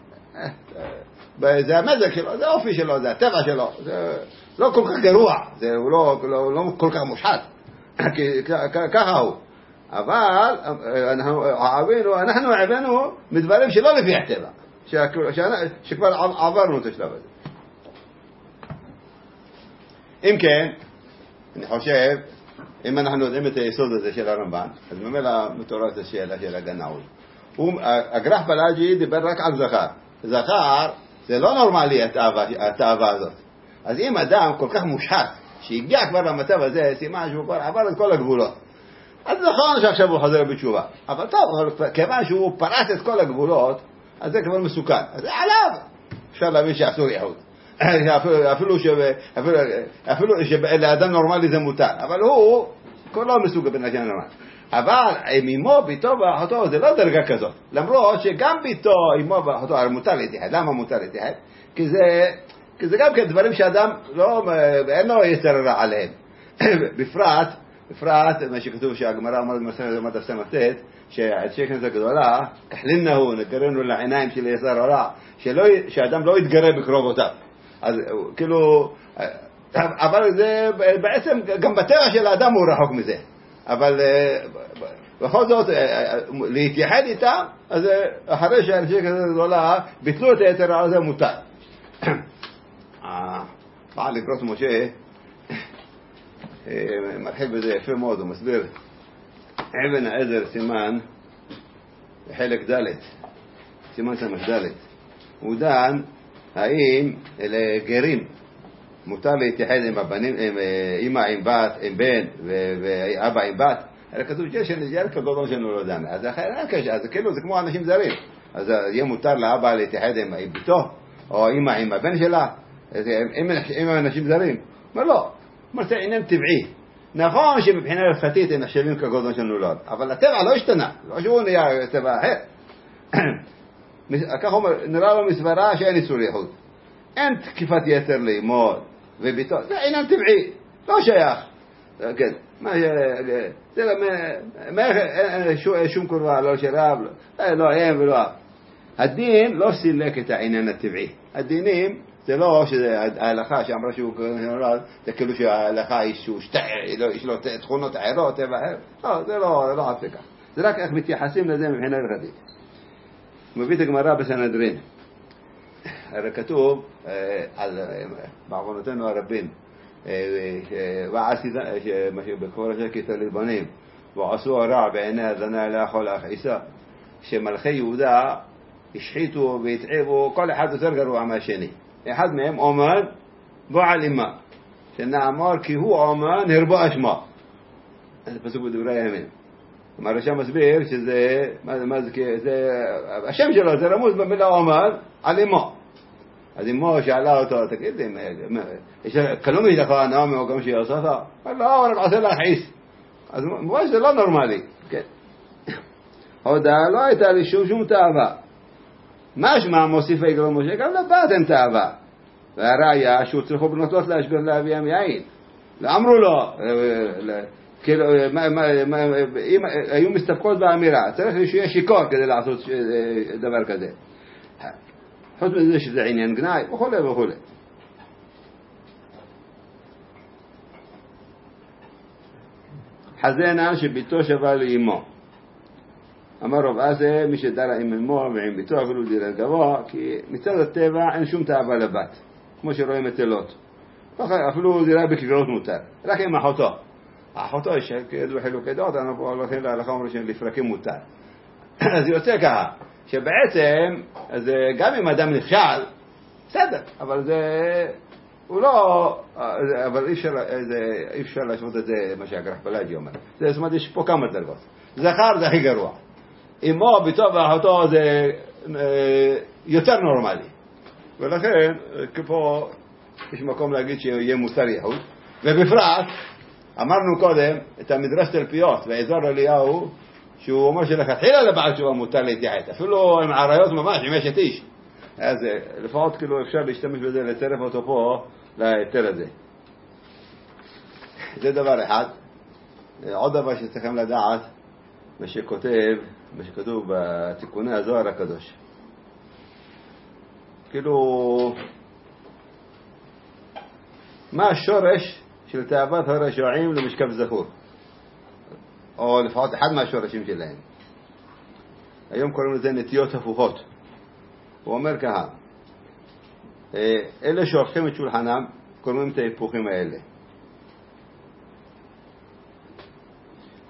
A: זה המזג שלו, זה האופי שלו, זה הטבע שלו, זה לא כל כך גרוע, זה לא, לא, לא כל כך מושחת, ככה הוא. אבל אנחנו, אנחנו עבנו מדברים שלא לפי הטבע, שכבר עברנו את השלב הזה. אם כן, אני חושב, אם אנחנו יודעים את היסוד הזה של הרמב"ן, אז ממילא מתעוררת השאלה של הגנאות. הגר"ח פלאג'י דיבר רק על זכר. זכר זה לא נורמלי התאווה הזאת. אז אם אדם כל כך מושחת, שהגיע כבר למצב הזה, סימן שהוא כבר עבר את כל הגבולות. אז נכון שעכשיו הוא חוזר בתשובה. אבל טוב, כיוון שהוא פרץ את כל הגבולות, אז זה כבר מסוכן. אז זה עליו. אפשר להבין שאסור יחוד. אפילו, אפילו, אפילו שלאדם נורמלי זה מותר. אבל הוא, כל לא מסוג בן אדם נורמלי. אבל עם אמו, ביתו ואחותו זה לא דרגה כזאת. למרות שגם ביתו, אמו ואחותו, מותר להתייחד. למה מותר להתייחד? כי זה, כי זה גם כן דברים שאדם לא, אין לו יצר רע עליהם. בפרט, בפרט, מה שכתוב שהגמרא אמרת במסכת דף ס"ט, שהשכן זה גדולה, כחלינהו, נקרנו לעיניים של יצר הרע, שאדם לא יתגרה בקרובותיו. אז כאילו, אבל זה בעצם גם בטבע של האדם הוא רחוק מזה. אבל בכל זאת, להתייחד איתם, אז אחרי שהשכן זה גדולה, ביטלו את היצר הרע הזה מותר. בעל לקרות משה מרחיב בזה יפה מאוד, הוא מסביר אבן העזר סימן חלק ד', סימן סמך ד', הוא דן האם לגרים מותר להתייחד עם הבנים, עם אמא עם בת, עם בן ואבא עם בת. אלא כתוב שיש כגודל שלנו לא דן, אז זה כאילו זה כמו אנשים זרים, אז יהיה מותר לאבא להתייחד עם ביתו או אמא עם הבן שלה אם אנשים זרים. אומר לא, אומר זה עניין טבעי. נכון שמבחינה הלכתית הם נחשבים כגודל של נולד, אבל הטבע לא השתנה, לא שהוא נהיה טבע אחר. כך אומר, נראה לו מסברה שאין איסור יחוד, אין תקיפת יתר לאמו וביתו, זה עניין טבעי, לא שייך. כן, מה זה אין שום קורבה, לא של רב, לא הם ולא אב. הדין לא סילק את העניין הטבעי. הדינים זה לא שההלכה שאמרה שהוא נולד, זה כאילו שההלכה יש לו תכונות אחרות, לא, זה לא עד כך. זה רק איך מתייחסים לזה מבחינה הלכתית. מביא את הגמרא בסנהדרין. הרי כתוב בעוונותינו הרבים, בכל השקט הלבנים, ועשו הרע בעיני הזנה לאכול אכעיסה, שמלכי יהודה השחיתו והתעבו, כל אחד יותר גרוע מהשני. אחד מהם אומן בועל אימה, שנאמר כי הוא אומן הרבו אשמה. זה פסוק בדברי הימים. כלומר הרש"ם מסביר שזה, מה זה, זה, השם שלו זה רמוז במילה אומן על אימו. אז אימו שאלה אותו, תגיד לי, כלום יש לך נעמי או גם שהיא עושה אותה? אמר לא, אבל עושה להכעיס. אז ממש זה לא נורמלי. הודעה לא הייתה לי שום שום תאווה. משמע מוסיף יגרום משה, גם לבת אין תאווה. והראיה שהוא צריכו בנותות להשגר להביאם יין. אמרו לו, כאילו, אם היו מסתפקות באמירה, צריך שיהיה שיקור כדי לעשות דבר כזה. חוץ מזה שזה עניין גנאי, וכו' וכו'. חזנה שביתו שווה לאמו. אמר רב אסי, מי שדרה עם אמו ועם ביתו אפילו דירה גבוה, כי מצד הטבע אין שום תאווה לבת, כמו שרואים את אלות. אפילו דירה בקביעות מותר, רק עם אחותו. אחותו יש כדו חילוקי דעות, אנחנו הולכים להלכה אומרים שלפרקים מותר. אז יוצא ככה, שבעצם, אז גם אם אדם נכשל, בסדר, אבל זה, הוא לא, אבל אי אפשר, אי אפשר להשוות את זה, מה שהגר"ח פלאג'י אומר. זאת אומרת, יש פה כמה דרגות. זכר זה הכי גרוע. אמו, ביתו ואחותו זה יותר נורמלי. ולכן, פה יש מקום להגיד שיהיה מוסר יחוד. ובפרט, אמרנו קודם את המדרש תלפיות, ועזר אליהו, שהוא אומר שלכתחילה לבעל תשובה מותר להתייחד. אפילו עם עריות ממש, עם אשת איש. אז לפחות כאילו אפשר להשתמש בזה, לצרף אותו פה, להיתר הזה. זה דבר אחד. עוד דבר שצריכים לדעת, מה שכותב, מה שכתוב בתיקוני הזוהר הקדוש. כאילו, מה השורש של תאוות הרשעים למשכב זכור? או לפחות אחד מהשורשים שלהם. היום קוראים לזה נטיות הפוכות. הוא אומר ככה, אלה שהופכים את שולחנם, קוראים את ההיפוכים האלה.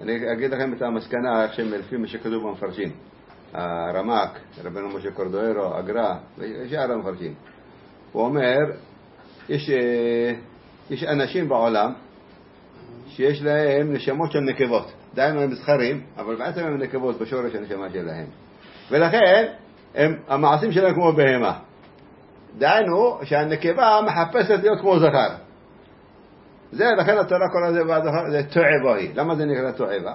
A: אני אגיד לכם את המסקנה לפי מה שכתוב במפרשים. הרמ"ק, רבנו משה קורדוארו, אגרא, ושאר המפרשים. הוא אומר, יש, יש אנשים בעולם שיש להם נשמות של נקבות. דיינו הם זכרים, אבל בעצם הם נקבות בשורש הנשמה שלהם. ולכן, הם, המעשים שלהם כמו בהמה. דיינו שהנקבה מחפשת להיות כמו זכר. זה, לכן התורה קורא לזה בזכר, זה תועבה היא. למה זה נקרא תועבה?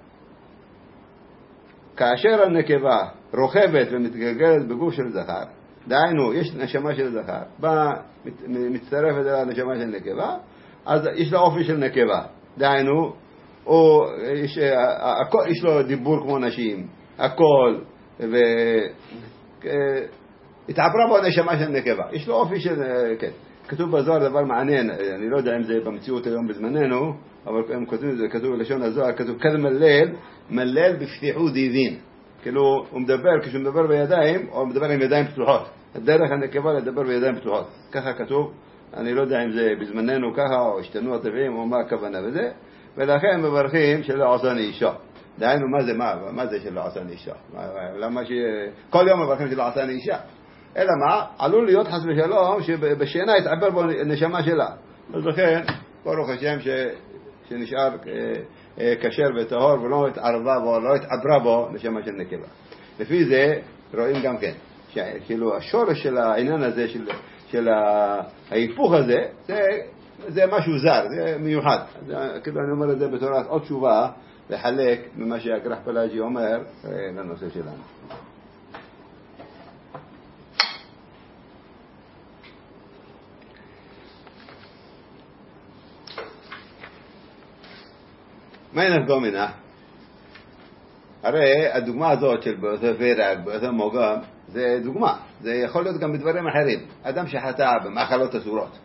A: כאשר הנקבה רוכבת ומתגלגלת בגוף של זכר, דיינו, יש נשמה של זכר, בא, מצטרפת אל הנשמה של נקבה, אז יש לה אופי של נקבה. דיינו, או יש, יש לו דיבור כמו נשים, הכל, והתעברה בו נשמה של נקבה. יש לו אופי של, כן. כתוב בזוהר דבר מעניין, אני לא יודע אם זה במציאות היום בזמננו, אבל כתוב, כתוב בלשון הזוהר, כתוב כזה מלל, מלל בפתיחות דיבין. כאילו, הוא מדבר, כשהוא מדבר בידיים, או מדבר עם ידיים פתוחות. הדרך הנקבה לדבר בידיים פתוחות. ככה כתוב, אני לא יודע אם זה בזמננו ככה, או השתנו הטבעים, או מה הכוונה בזה, ולכן מברכים שלא עשני אישה. דהיינו, מה זה, מה, מה זה שלא עשני אישה? למה ש... כל יום מברכים שלא עשני אישה. אלא מה? עלול להיות חס ושלום שבשינה יתעבר בו נשמה שלה. אז לכן, ברוך השם ש... שנשאר כשר וטהור ולא התערבה בו, לא התעברה בו נשמה של נקבה. לפי זה רואים גם כן, כאילו השורש של העניין הזה, של, של ההיפוך הזה, זה, זה משהו זר, זה מיוחד. זה, כאילו אני אומר את זה בתורת עוד תשובה, לחלק ממה שהגרח פלאג'י אומר לנושא שלנו. מה נפגע מנה? הרי הדוגמה הזאת של באותו ורג, באותו מוגם, זה דוגמה. זה יכול להיות גם בדברים אחרים. אדם שחטא במאכלות אסורות.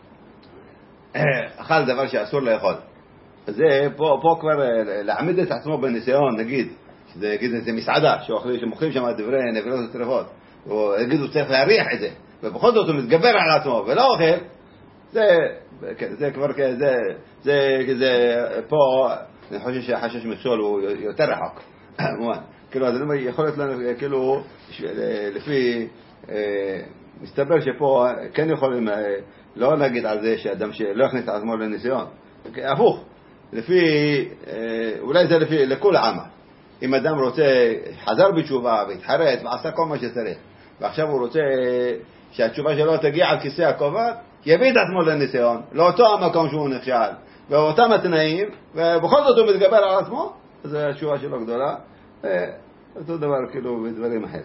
A: אכל דבר שאסור לאכול. זה פה, פה כבר להעמיד את עצמו בניסיון, נגיד, שזה, נגיד, זה מסעדה, שמוכרים שם דברי נבילות וטרפות. או יגידו צריך להריח את זה. ובכל זאת הוא מתגבר על עצמו ולא אוכל. זה, זה כבר כזה, זה, זה, פה, אני חושב שהחשש מכשול הוא יותר רחוק. כאילו, אז אני יכול להיות לנו, כאילו, לפי, מסתבר שפה כן יכולים לא להגיד על זה שאדם שלא יכניס את עצמו לניסיון. הפוך. לפי, אולי זה לפי, לכל העמה. אם אדם רוצה, חזר בתשובה והתחרט ועשה כל מה שצריך, ועכשיו הוא רוצה שהתשובה שלו תגיע על כיסא הכובד, יביא את עצמו לניסיון, לאותו המקום שהוא נכשל, באותם התנאים, ובכל זאת הוא מתגבר על עצמו, אז התשובה שלו גדולה, ואותו דבר כאילו בדברים אחרים.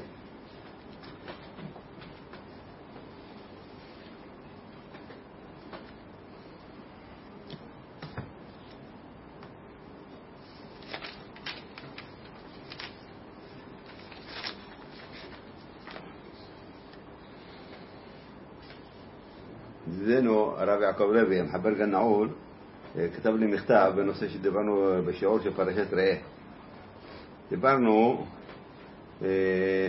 A: זנו הרב יעקב לוי, מחבר גן נעול, כתב לי מכתב בנושא שדיברנו בשיעור של פרשת ראה. דיברנו אה,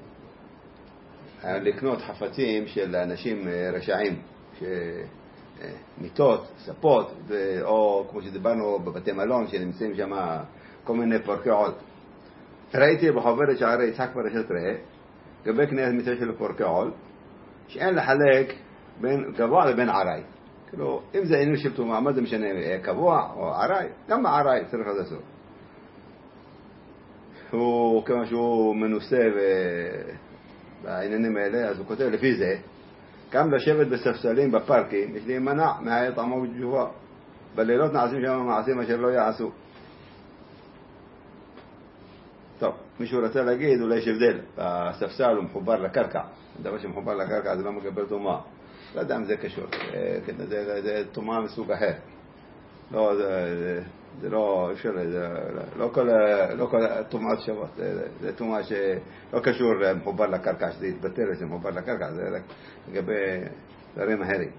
A: לקנות חפצים של אנשים רשעים, מיטות, ספות, או כמו שדיברנו בבתי מלון שנמצאים שם כל מיני פרקי עול. ראיתי בחוברת שערי יצחק פרשת ראה, גבי קניית מיטה של פרקי עול, שאין לחלק בין קבוע לבין עראי. כאילו, אם זה עניין של תומה, מה זה משנה, קבוע או עראי? גם עראי צריך את זה. הוא, כמה שהוא מנוסה בעניינים האלה, אז הוא כותב לפי זה, גם לשבת בספסלים בפארקים, יש להימנע מהיית עמו בתשובה. בלילות נעשים שם מעשים אשר לא יעשו. טוב, מישהו רוצה להגיד, אולי יש הבדל. הספסל הוא מחובר לקרקע. דבר שמחובר לקרקע זה לא מגבר תומה. לא יודע אם זה קשור, זה, זה, זה תומה מסוג אחר. לא, זה, זה, זה לא, אפשר, זה, לא כל, לא כל תומות שוות. זה, זה תומה שלא קשור מחובר לקרקע, שזה יתבטל וזה מחובר לקרקע, זה רק לגבי דברים אחרים.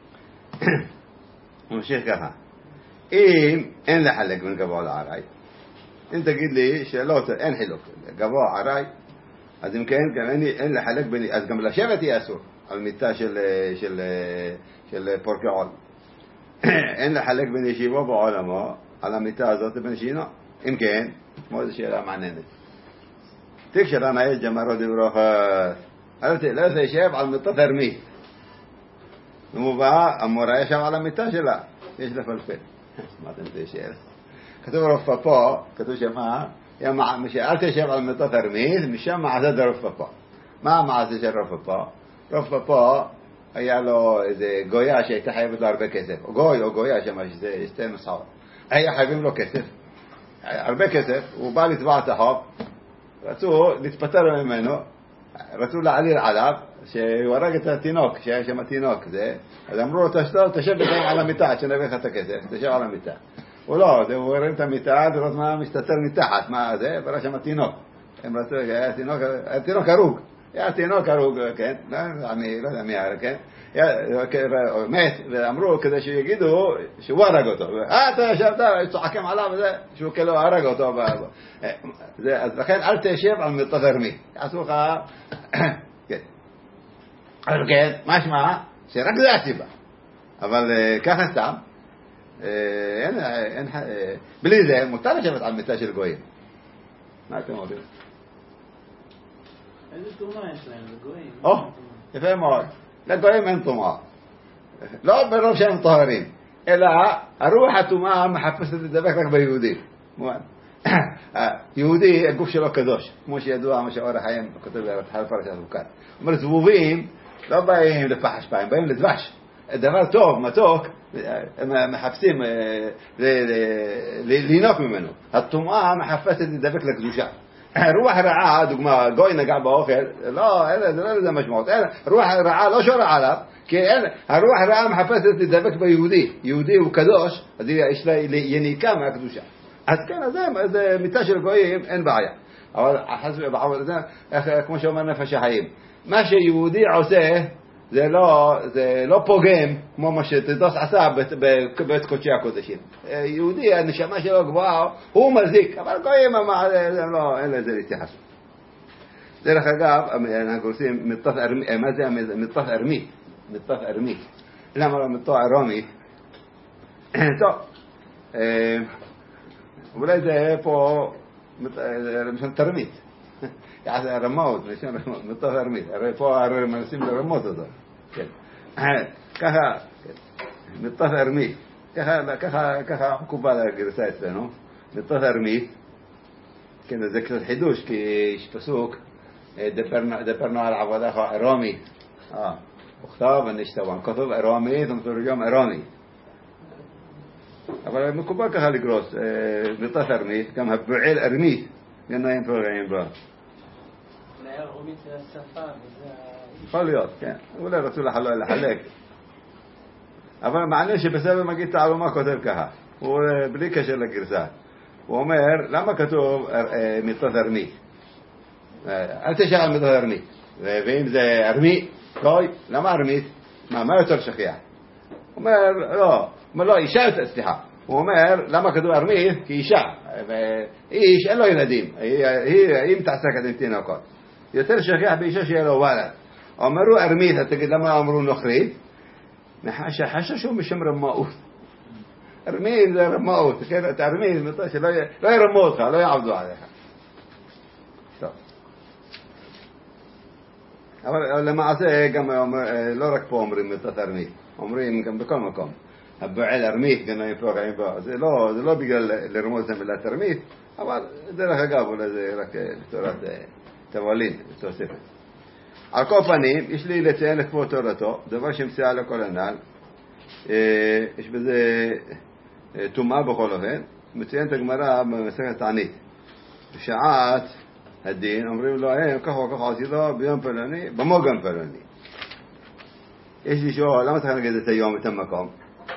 A: נמשיך ככה. אם אין לחלק בין גבוה לעראי, אם תגיד לי שלא, אין חילוק, גבוה עראי, אז אם כן, גם אין, אין לחלק בין, אז גם לשבת יהיה אסור. על מיטה של, של, של פורקי עול. אין לחלק בין ישיבו בעולמו, על המיטה הזאת בן שינו? אם כן, כמו איזו שאלה מעניינת. תקשר אנא יש ג'מרו דברוכת. אמרתי, לא זה ישב על מיטה תרמית. ומובאה, המורה ישב על המיטה שלה. יש לפלפל. מה אתם זה שאלה? כתוב רופא פה, כתוב שמה, אל תשב על מיטה תרמית, משם מעשה דרופא פה. מה המעשה של רופא פה? רופא פה, היה לו איזה גויה שהייתה חייבת לו הרבה כסף. או גוי או גויה שמה, שזה שתי נוסעות. היה חייבים לו כסף. הרבה כסף, הוא בא לתבוע את החוב. רצו להתפטר ממנו, רצו להעליל עליו, שהוא הרג את התינוק, שהיה שם התינוק. זה. אז אמרו לו, תשב בינתיים על המיטה, עד שנביא לך את הכסף, תשב על המיטה. הוא לא, הוא הרים את המיטה, לראות מה מסתתר מתחת, מה זה, וראה שם התינוק. הם רצו, היה תינוק, התינוק הרוג. היה תינוק הרוג, כן, אני לא יודע מי הרג, כן. מת, ואמרו כדי שיגידו שהוא הרג אותו. אה, אתה ישבת, צוחקים עליו וזה, שהוא כאילו הרג אותו. אז לכן אל תשב על מיטה תרמית. יעשו לך, כן. אבל כן, משמע, שרק זה הסיבה. אבל ככה סתם, בלי זה מותר לשבת על מיטה של גויים. מה אתם אומרים?
B: איזה תרומה יש להם, לגויים?
A: או, יפה מאוד. לגויים אין טומאה. לא ברוב שהם טהרים, אלא הרוח הטומאה מחפשת לדבק רק ביהודים. יהודי, הגוף שלו קדוש, כמו שידוע מה שאור החיים כותב על פרשת בוקר. אומר, זבובים לא באים לפח אשפה, הם באים לדבש. דבר טוב, מתוק, הם מחפשים לינוק ממנו. הטומאה מחפשת לדבק לקדושה. רוח רעה, דוגמה, גוי נגע באוכל, לא, זה לא לזה משמעות. רוח רעה לא שורה עליו, כי הרוח רעה מחפשת לדבק ביהודי. יהודי הוא קדוש, אז יש לה יניקה מהקדושה. אז כן, אז זה מיטה של גויים, אין בעיה. אבל כמו שאומר נפש החיים, מה שיהודי עושה, זה לא, זה לא פוגם כמו מה שתדוס עשה בבית קודשי הקודשים. יהודי, הנשמה שלו גבוהה, הוא מזיק, אבל גויים, לא, אין לזה להתייחסות. דרך אגב, אנחנו עושים מיטת ארמית, מה זה מיטת ארמית? מיטת ארמית. למה לא מיטת ארמית? טוב, אולי זה פה, למשל תרמית. יעשה רמאות, מיטת ארמית. הרי פה הרי מנסים לרמות אותו. ככה, מיטת ארמית. ככה מקובל הגרסה אצלנו. מיטת ארמית. כן, זה קצת חידוש, כי יש פסוק, דברנו על עבודה ארמית. וכתב ונשתבן. כתוב ארמית ומתורגם ארמית. אבל מקובל ככה לגרוס. מיטת ארמית, גם הפועל ארמית. גם אין פועלים בה.
B: אולי ארמית זה השפה וזה...
A: יכול להיות, כן. אולי רצו לחלק. אבל מעניין שבסבב מגיד תעלומה כותב ככה. הוא בלי קשר לגרסה. הוא אומר, למה כתוב מיטת ארמית? אל תשאל על מיטת ארמית. ואם זה ארמי, גוי, למה ארמית? מה, מה יותר שכיח? הוא אומר, לא. הוא אומר, לא, אישה יותר, סליחה. הוא אומר, למה כתוב ארמית? כי אישה. איש אין לו ילדים. היא מתעסקת עם תינוקות. יותר שכיח באישה שיהיה לו וולד. אמרו ארמית, תגיד למה אמרו נוכרית? חששו משם רמאות. ארמית זה רמאות. את ארמית, לא ירמו אותך, לא יעבדו עליך. טוב. אבל למעשה גם לא רק פה אומרים מיטת ארמית. אומרים גם בכל מקום. הבועל ארמית, גם פה גאים בו. זה לא בגלל לרמוז את המילה ארמית, אבל דרך אגב, אולי זה רק תורת תבלין, תוספת. על כל פנים, יש לי לציין את פה תורתו, דבר שמציעה לכל הנ"ל. יש בזה טומאה בכל אופן. מציין את הגמרא במסכת תענית. בשעת הדין, אומרים לו, הם ככה וככה עשי לו ביום פלוני, במוגם פלוני. יש לי שואל, למה צריך להגיד את היום, את המקום?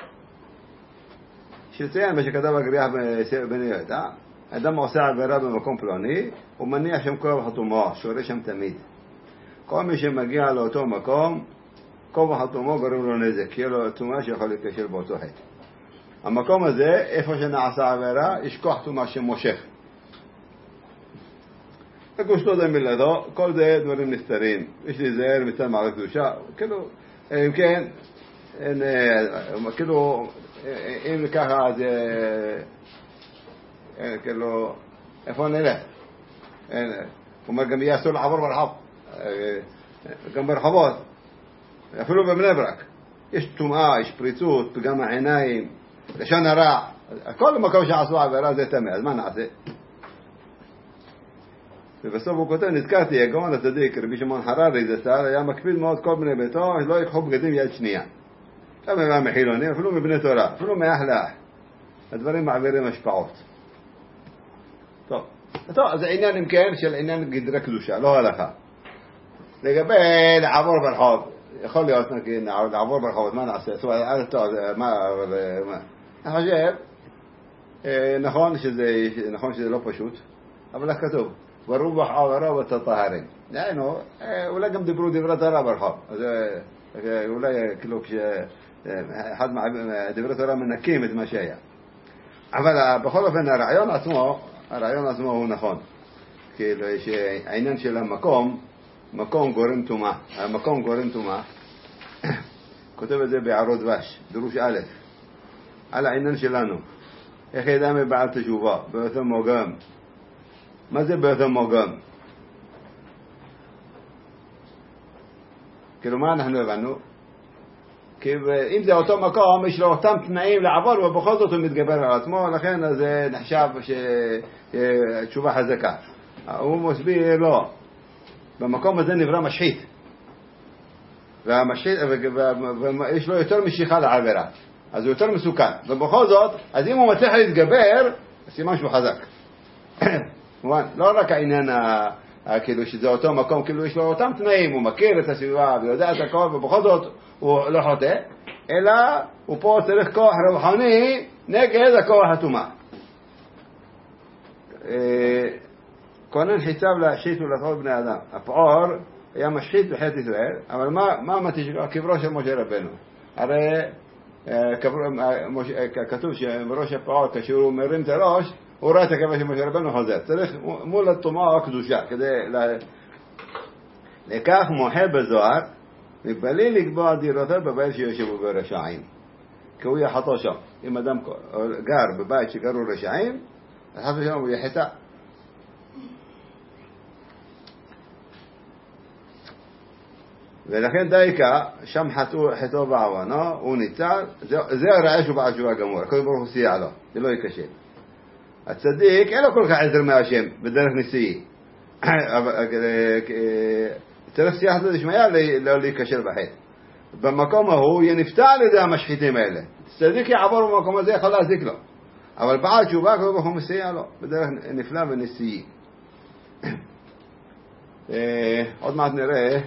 A: שציין מה שכתב הגריח בני יהודה, אדם עושה עבירה במקום פלוני, הוא מניח שם כובע חתומו, שורה שם תמיד. כל מי שמגיע לאותו מקום, כובע חתומו גורם לו נזק, כי יהיה לו תומה שיכול להתקשר באותו חטא. המקום הזה, איפה שנעשה עבירה, יש כוח תומה שמושך. וקושטו דם בלעדו, כל זה דברים נסתרים. יש לי זהר מצד מערכת קדושה, כאילו, אם כן, כאילו, אם ככה, אז כאילו, איפה נלך? הוא אומר, גם יהיה אסור לעבור ברחוב, גם ברחובות, אפילו בבני ברק. יש טומאה, יש פריצות, פגם העיניים, לשון הרע, כל מקום שעשו עבירה זה טמא, אז מה נעשה? ובסוף הוא כותב, נזכרתי, הגאון הצדיק, רבי שמעון חררי זצ"ל, היה מקפיד מאוד כל בני ביתו, לא ייקחו בגדים יד שנייה. גם מחילונים, אפילו מבני תורה, אפילו מאח לאח. הדברים מעבירים השפעות. טוב, טוב, אז העניין אם כן של עניין גדרי קדושה, לא הלכה. לגבי לעבור ברחוב, יכול להיות, נגיד, לעבור ברחוב, מה נעשה? טוב, מה, אני חושב, נכון שזה, נכון שזה לא פשוט, אבל איך כתוב? ורובח עברה ותטהרים. דהיינו, אולי גם דיברו דברי תורה ברחוב. אז אולי כאילו כשאחד מדברי תורה מנקים את מה שהיה. אבל בכל אופן הרעיון עצמו, הרעיון עצמו הוא נכון. כאילו שהעניין של המקום, מקום גורם טומאה. המקום גורם טומאה. כותב את זה בערות דבש, דרוש א', על העניין שלנו. איך ידע מבעל תשובה, באותו מוגם. מה זה באותו מוגם? כאילו מה אנחנו הבנו? כי אם זה אותו מקום, יש לו אותם תנאים לעבור, ובכל זאת הוא מתגבר על עצמו, לכן זה נחשב שתשובה חזקה. הוא מסביר, לא. במקום הזה נברא משחית. והמשחית, ויש לו יותר משיכה לעבירה. אז הוא יותר מסוכן. ובכל זאת, אז אם הוא מצליח להתגבר, סימן שהוא חזק. לא רק העניין כאילו שזה אותו מקום, כאילו יש לו אותם תנאים, הוא מכיר את הסביבה ויודע את הכל, ובכל זאת הוא לא חוטא, אלא הוא פה צריך כוח רוחני נגד הכוח הטומאה. כונן חיצב להשחית ולטעות בני אדם. הפעור היה משחית בחטא ישראל, אבל מה, מה מתשגע? קברו של משה רבנו. הרי כתוב שמראש הפעור, כשהוא מרים את הראש, הוא ראה את הקבר של משה רבנו חוזר. צריך מול הטומאה הקדושה, כדי לכך מוחה בזוהר, מבלי לקבוע דירותיו בבית שיושבו ברשעים. כי הוא יחטא שם. אם אדם גר בבית שגרו רשעים, אז חס ושלום הוא יחטא. ולכן דייקה, שם חטאו בעוונו, הוא ניצל, זה הרעש ובעל תשובה גמור. הקדוש ברוך הוא סייע לו, זה לא יקשה. הצדיק אין לו כל כך עזר מהשם בדרך נשיאי. צריך סייחתא דשמיא לא להיקשר בחטא. במקום ההוא יהיה נפתע על ידי המשחיתים האלה. צדיק יעבור במקום הזה, יכול להזיק לו. אבל בעל תשובה הקדוש ברוך הוא מסייע לו בדרך נפלא ונשיאי. עוד מעט נראה,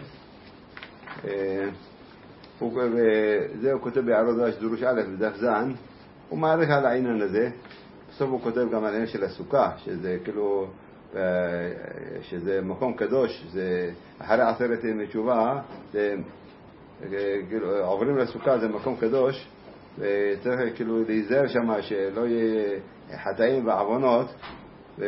A: זה הוא כותב בערות דבש דרוש א' בדף ז', הוא מעריך על העניין הזה. בסוף הוא כותב גם על העניין של הסוכה, שזה כאילו, שזה מקום קדוש, זה אחרי עשרת ימי תשובה, זה, כאילו, עוברים לסוכה, זה מקום קדוש, וצריך כאילו להיזהר שם שלא יהיה חטאים ועוונות, ו...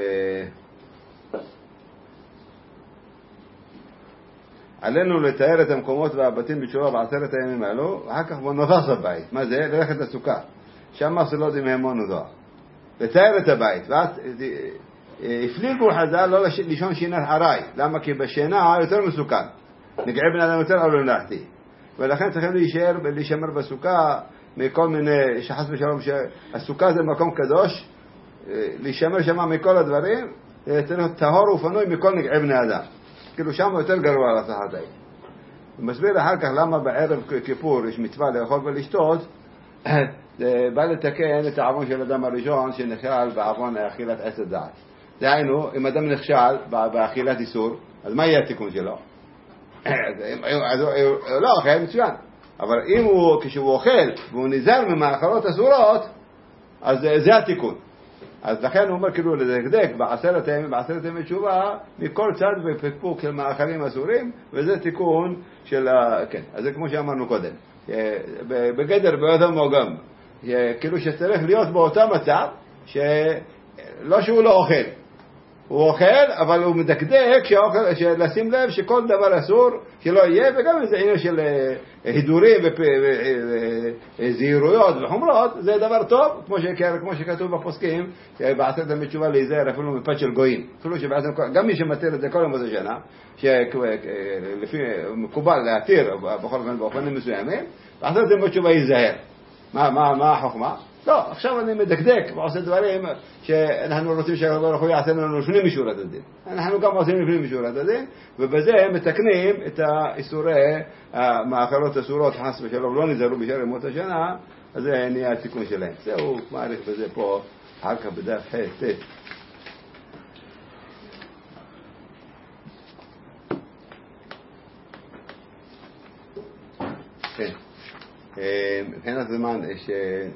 A: עלינו לתאר את המקומות והבתים בתשובה בעשרת הימים האלו, ואחר כך בוא נובח לבית. מה זה? ללכת לסוכה. שם סלוד עם המון נובח. לתאר את הבית. ואז הפליגו חז"ל לא לישון שינה ערי. למה? כי בשינה יותר מסוכן. נגעי בן אדם יותר עלולים להחטיא. ולכן צריכים להישאר ולהישמר בסוכה מכל מיני, שחס ושלום, שהסוכה זה מקום קדוש, להישמר שם מכל הדברים, צריך טהור ופנוי מכל נגעי בני אדם. כאילו שם יותר גרוע על הסחתאים. הוא מסביר אחר כך למה בערב כיפור יש מצווה לאכול ולשתות, זה בא לתקן את העוון של אדם הראשון שנכשל בעוון אכילת עץ הדעת. דהיינו, אם אדם נכשל באכילת איסור, אז מה יהיה התיקון שלו? אז הוא לא אוכל, מצוין. אבל אם הוא, כשהוא אוכל והוא נזהר ממאכלות אסורות, אז זה התיקון. אז לכן הוא אומר כאילו לדקדק בעשרת הימים, בעשרת ימי תשובה, מכל צד ופקפוק של מאכלים אסורים, וזה תיקון של, כן, אז זה כמו שאמרנו קודם, בגדר באותו מוגם, כאילו שצריך להיות באותו מצב, שלא שהוא לא אוכל, הוא אוכל, אבל הוא מדקדק שהאוכל, לשים לב שכל דבר אסור, שלא יהיה, וגם איזה עניין של הידורים וזהירויות וחומרות, זה דבר טוב, כמו, כמו שכתוב בפוסקים, בעשרת ימי תשובה להיזהר אפילו מפת של גויים. אפילו שבעצם, גם מי שמתיר את זה כל יום באותה שנה, שלפי מקובל להתיר, בכל אופן באופנים מסוימים, בעשרת ימי תשובה להיזהר. מה, מה, מה החוכמה? לא, עכשיו אני מדקדק ועושה דברים שאנחנו רוצים שהקדוש ברוך הוא יעשה לנו לפני משורת הדין. אנחנו גם עושים לפני משורת הדין, ובזה הם מתקנים את האיסורי המאכלות אסורות חס ושלום לא נזהרו בשאר ימות השנה, אז זה נהיה התיקון שלהם. זהו, מעריך בזה פה, אחר כך בדף ח' ט'. כן. מבחינת זמן יש...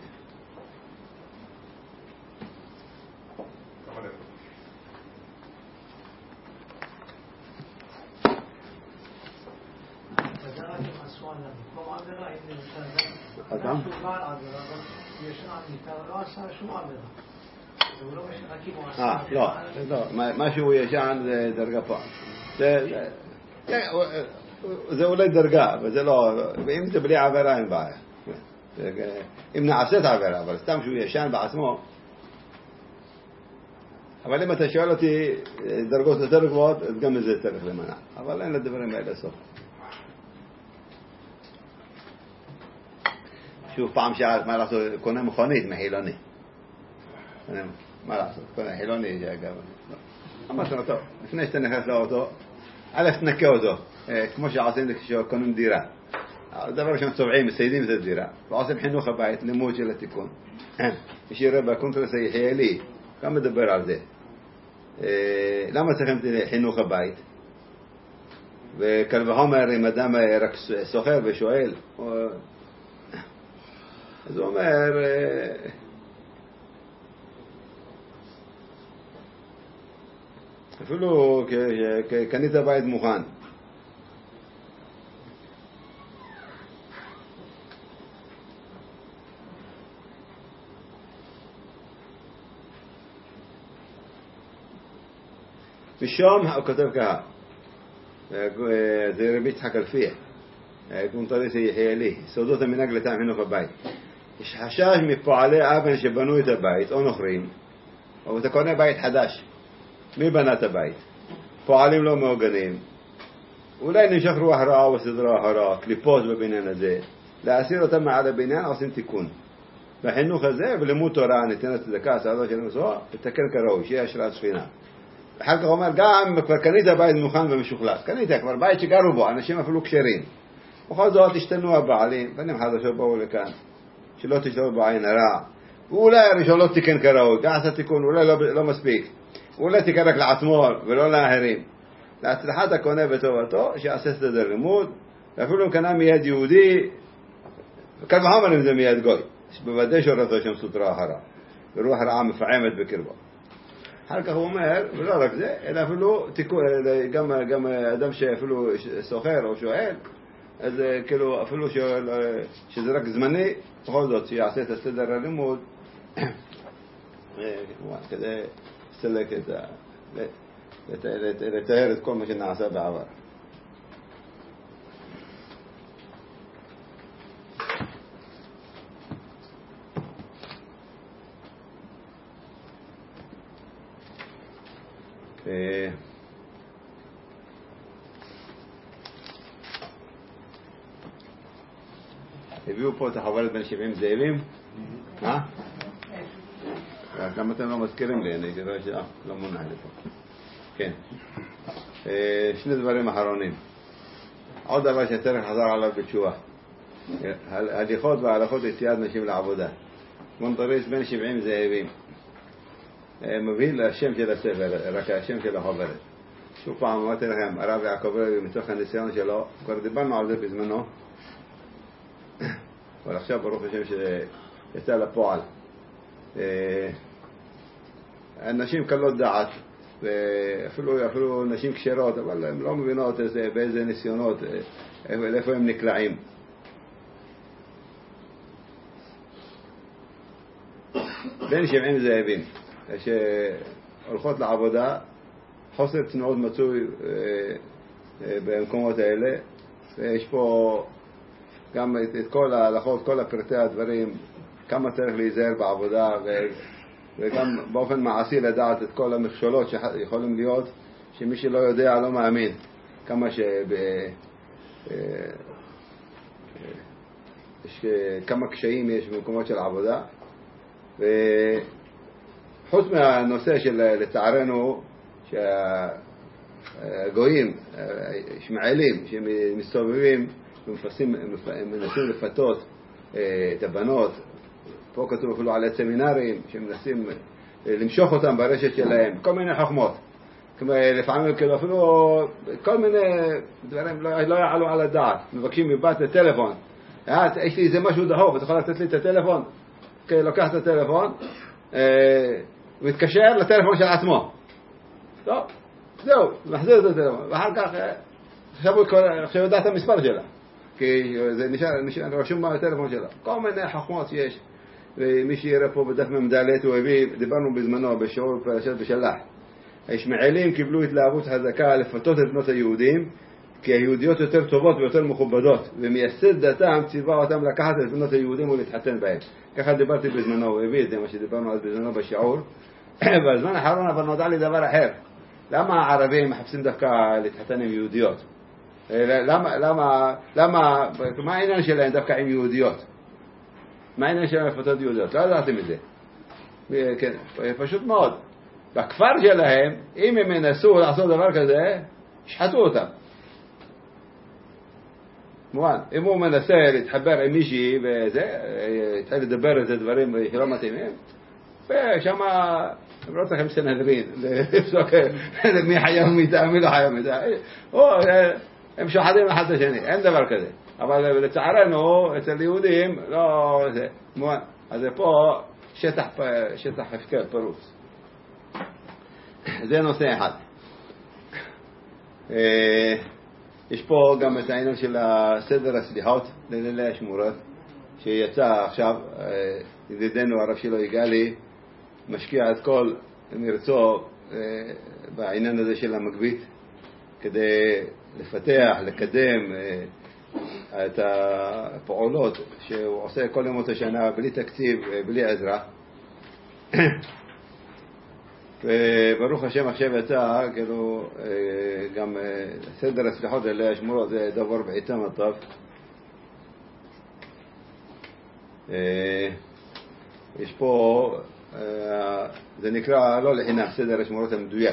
A: אדם? אה, לא, לא, משהו ישן זה דרגה פה. זה אולי דרגה, וזה לא, ואם זה בלי עבירה אין בעיה. אם נעשית עבירה, אבל סתם שהוא ישן בעצמו. אבל אם אתה שואל אותי דרגות יותר גבוהות, אז גם מזה צריך למנע. אבל אין לדברים האלה סוף. שוב פעם שאלת מה לעשות, קונה מכונית מחילוני. מה לעשות, קונה חילוני זה אגב. אמרתי לו, טוב, לפני שאתה נכנס לאוטו, א' תנקה אותו, כמו שעושים כשקונים דירה. הדבר ראשון צובעים, מסיידים את הדירה, ועושים חינוך הבית, לימוד של התיקון. יש יראה בקונטרס היחיילי, גם מדבר על זה. למה צריכים חינוך הבית? וקל וחומר אם אדם רק סוחר ושואל, אז הוא אומר, אפילו קנית בית מוכן. משום הוא כותב ככה, זה רבי יצחק אלפיה, קונטרס היחיילי, סודות המנהג לטעם חינוך הבית. יש חשש מפועלי אבן שבנו את הבית או נוכרים, אבל אתה קונה בית חדש. מי בנה את הבית? פועלים לא מאוגנים. אולי נמשך רוח רעה וסדרה הרעה, קליפות בבניין הזה. להסיר אותם מעל הבניין עושים תיקון. בחינוך הזה ולימוד תורה ניתנת צדקה, סעדו של מסוע, ותקן כראוי, שיהיה השראת שכינה. אחר כך אומר, גם כבר קנית בית מוכן ומשוכלס. קנית כבר בית שגרו בו, אנשים אפילו כשרים. בכל זאת השתנו הבעלים, בנים חדשות באו לכאן. שלא תשתור בעין הרע. ואולי הראשון לא תיקן כראוי, תעשה תיקון, אולי לא, לא מספיק. אולי תיקן רק לעצמו ולא לאחרים. להצלחת הקונה בטובתו, שיעשה סדר לימוד, ואפילו אם קנה מיד יהודי, וכך וחומר אם זה מיד גוי, שבוודאי שורתו שם סוטרה אחרה, ורוח רעה מפעמת בקרבו. אחר כך הוא אומר, ולא רק זה, אלא אפילו תיקון, גם, גם אדם שאפילו סוחר או שואל, אז כאילו אפילו שזה רק זמני, בכל זאת שיעשה את הסדר הלימוד כדי לסלק את ה... לתאר את כל מה שנעשה בעבר. הביאו פה את החוברת בין שבעים זאבים. מה? גם אתם לא מזכירים לי, אני רואה שלא מונע לי פה. כן. שני דברים אחרונים. עוד דבר שצריך לחזור עליו בתשובה. הליכות וההלכות יציאת נשים לעבודה. מונטריס בין שבעים זאבים. מביא לשם של הספר, רק השם של החוברת. שוב פעם אמרתי לכם, הרב יעקב רבי מתוך הניסיון שלו, כבר דיברנו על זה בזמנו, אבל עכשיו ברוך השם שיצא לפועל. הנשים קלות דעת, ואפילו אפילו נשים כשרות, אבל הן לא מבינות איזה, באיזה ניסיונות, איפה הם נקלעים. בין שבעים זאבים, שהולכות לעבודה, חוסר צניעות מצוי במקומות האלה, ויש פה גם את כל ההלכות, כל הפרטי הדברים, כמה צריך להיזהר בעבודה, וגם באופן מעשי לדעת את כל המכשולות שיכולים להיות, שמי שלא יודע לא מאמין, כמה שב... יש כמה קשיים יש במקומות של עבודה. וחוץ מהנושא של לצערנו שהגויים, ישמעאלים שמסתובבים ומנסים לפתות את הבנות, פה כתוב אפילו על הסמינרים שמנסים למשוך אותם ברשת שלהם, כל מיני חוכמות, לפעמים כאילו אפילו כל מיני דברים לא יעלו על הדעת, מבקשים מבת לטלפון, יש לי איזה משהו דחוף, אתה יכול לתת לי את הטלפון? לוקח את הטלפון ומתקשר לטלפון של עצמו, טוב, זהו, מחזיר את הטלפון, ואחר כך עכשיו יודעת המספר שלה, כי זה נשאר רשום בטלפון שלה, כל מיני חוכמות שיש. ומי שיראה פה בדף ממדלת הוא הביא, דיברנו בזמנו בשיעור פרשת בשלח, הישמעאלים קיבלו התלהבות חזקה לפתות את בנות היהודים, כי היהודיות יותר טובות ויותר מכובדות, ומייסד דתם ציווה אותם לקחת את בנות היהודים ולהתחתן בהם. ככה דיברתי בזמנו, הוא הביא את זה, מה שדיברנו אז בזמנו בשיעור. בזמן האחרון אבל נודע לי דבר אחר. למה הערבים מחפשים דווקא להתחתן עם יהודיות? למה, למה, למה, מה העניין שלהם דווקא עם יהודיות? מה העניין שלהם לפתות יהודיות? לא ידעתם את זה. כן, פשוט מאוד. בכפר שלהם, אם הם ינסו לעשות דבר כזה, ישחטו אותם. מובן, אם הוא מנסה להתחבר עם מישהי וזה, יתחיל לדבר את הדברים שלא מתאימים, ושם הם לא צריכים סנהדרין, לפסוק מי חיה ומיתה, מי לא חיה ומיתה, הם שוחדים אחד את השני, אין דבר כזה. אבל לצערנו, אצל יהודים, לא זה, מובן, אז זה פה שטח, שטח הפקר פרוץ. זה נושא אחד. יש פה גם את העניין של סדר הסליחות ללילי השמורות, שיצא עכשיו, ידידנו הרב שלו יגאלי, משקיע את כל מרצו בעניין הזה של המגבית, כדי לפתח, לקדם את הפעולות שהוא עושה כל ימות השנה בלי תקציב, בלי עזרה. וברוך השם עכשיו יצא, כאילו, גם סדר הסליחות ללילי השמורות זה דבר בעיתם הטוב. יש פה, זה נקרא לא לחינם סדר השמורות המדויק.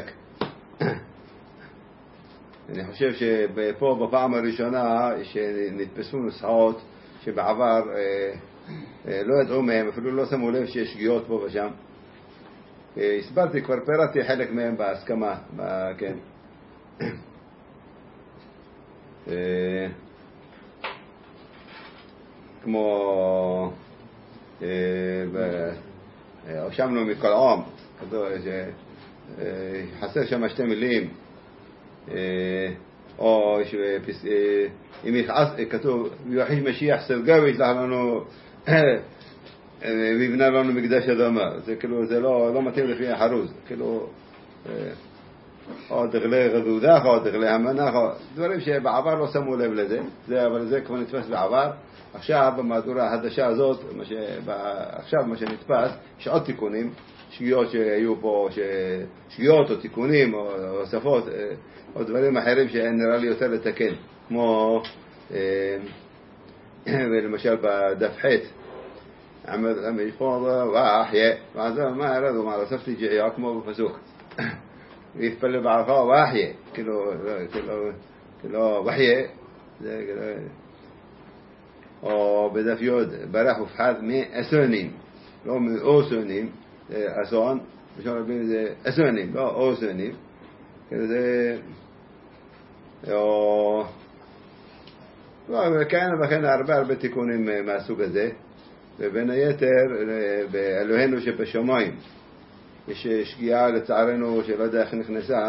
A: אני חושב שפה בפעם הראשונה שנתפסו נוסחאות שבעבר לא ידעו מהם, אפילו לא שמו לב שיש שגיאות פה ושם. הסברתי, כבר פירטתי חלק מהם בהסכמה, כן. כמו הושמנו מכל עום, חסר שם שתי מילים, או אם כתוב יוחיש משיח סרגו ישלח לנו ויבנה לנו מקדש אדמה, זה כאילו זה לא לא מתאים לפי החרוז, כאילו או דגלי רדודך או דגלי המנח, דברים שבעבר לא שמו לב לזה, זה אבל זה כבר נתפס בעבר. עכשיו במהדורה החדשה הזאת, מה שעכשיו מה שנתפס, יש עוד תיקונים, שגיאות שהיו פה, שגיאות או תיקונים או הוספות או דברים אחרים שנראה לי יותר לתקן, כמו ולמשל בדף ח' عمد أم يفوض وأحياء وعزام ما أرادوا مع رصفتي جعياكم وبفسوق يتفل بعرفاء وأحياء كيلو كيلو كيلو وحياء وبدأ في يود برحوا في حد من أسونين لو من أوسونين أسون مش عارف بين زي أسونين لا أوسونين كده زي يو كان بكان أربعة بتكونين مع سوق زي ובין היתר באלוהינו שבשמיים יש שגיאה לצערנו שלא יודע איך נכנסה,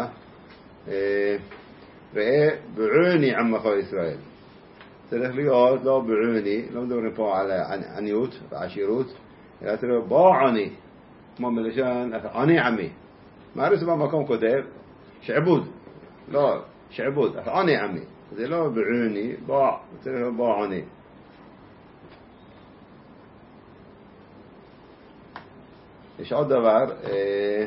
A: ראה בעוני עמך ישראל, צריך להיות לא בעוני, לא מדברים פה על עניות ועשירות, אלא תראה בעוני, כמו מלשון עני עמי. מה הרס במקום כותב? שעבוד, לא, שעבוד, עוני עמי, זה לא בעוני, בוא, צריך בוא עוני. יש עוד דבר, אה,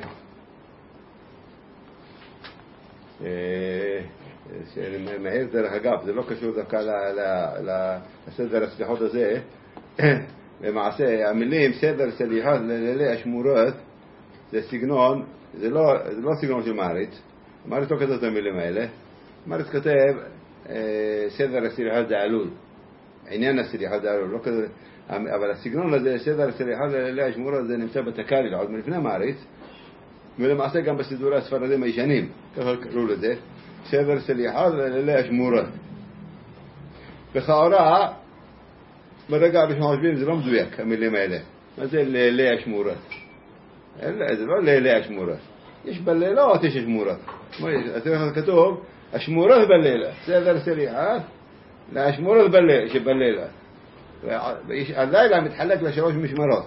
A: אה, שאני מעיר דרך אגב, זה לא קשור דווקא לסדר הסליחות הזה, למעשה המילים סדר סליחות ללילי השמורות זה סגנון, זה לא, זה לא סגנון של מעריץ, מעריץ לא כתב את המילים האלה, מעריץ כותב סדר הסליחות זה עלול, עניין הסליחות זה עלול, לא כזה, אבל הסגנון הזה, סדר הסליחות ללילי השמורות זה נמצא בתקליל עוד מלפני מעריץ, ולמעשה גם בסידורי הספרדים הישנים, ככה קראו לזה, סדר סליחות ללילי השמורות. בכאורה, ברגע הראשון חושבים זה לא מדויק המילים האלה. מה זה לילי השמורות? זה לא לילי השמורות. יש בלילות, יש השמורות. כתוב, השמורות בלילה. סדר סליחות להשמורות שבלילה. הלילה מתחלק לשלוש משמרות.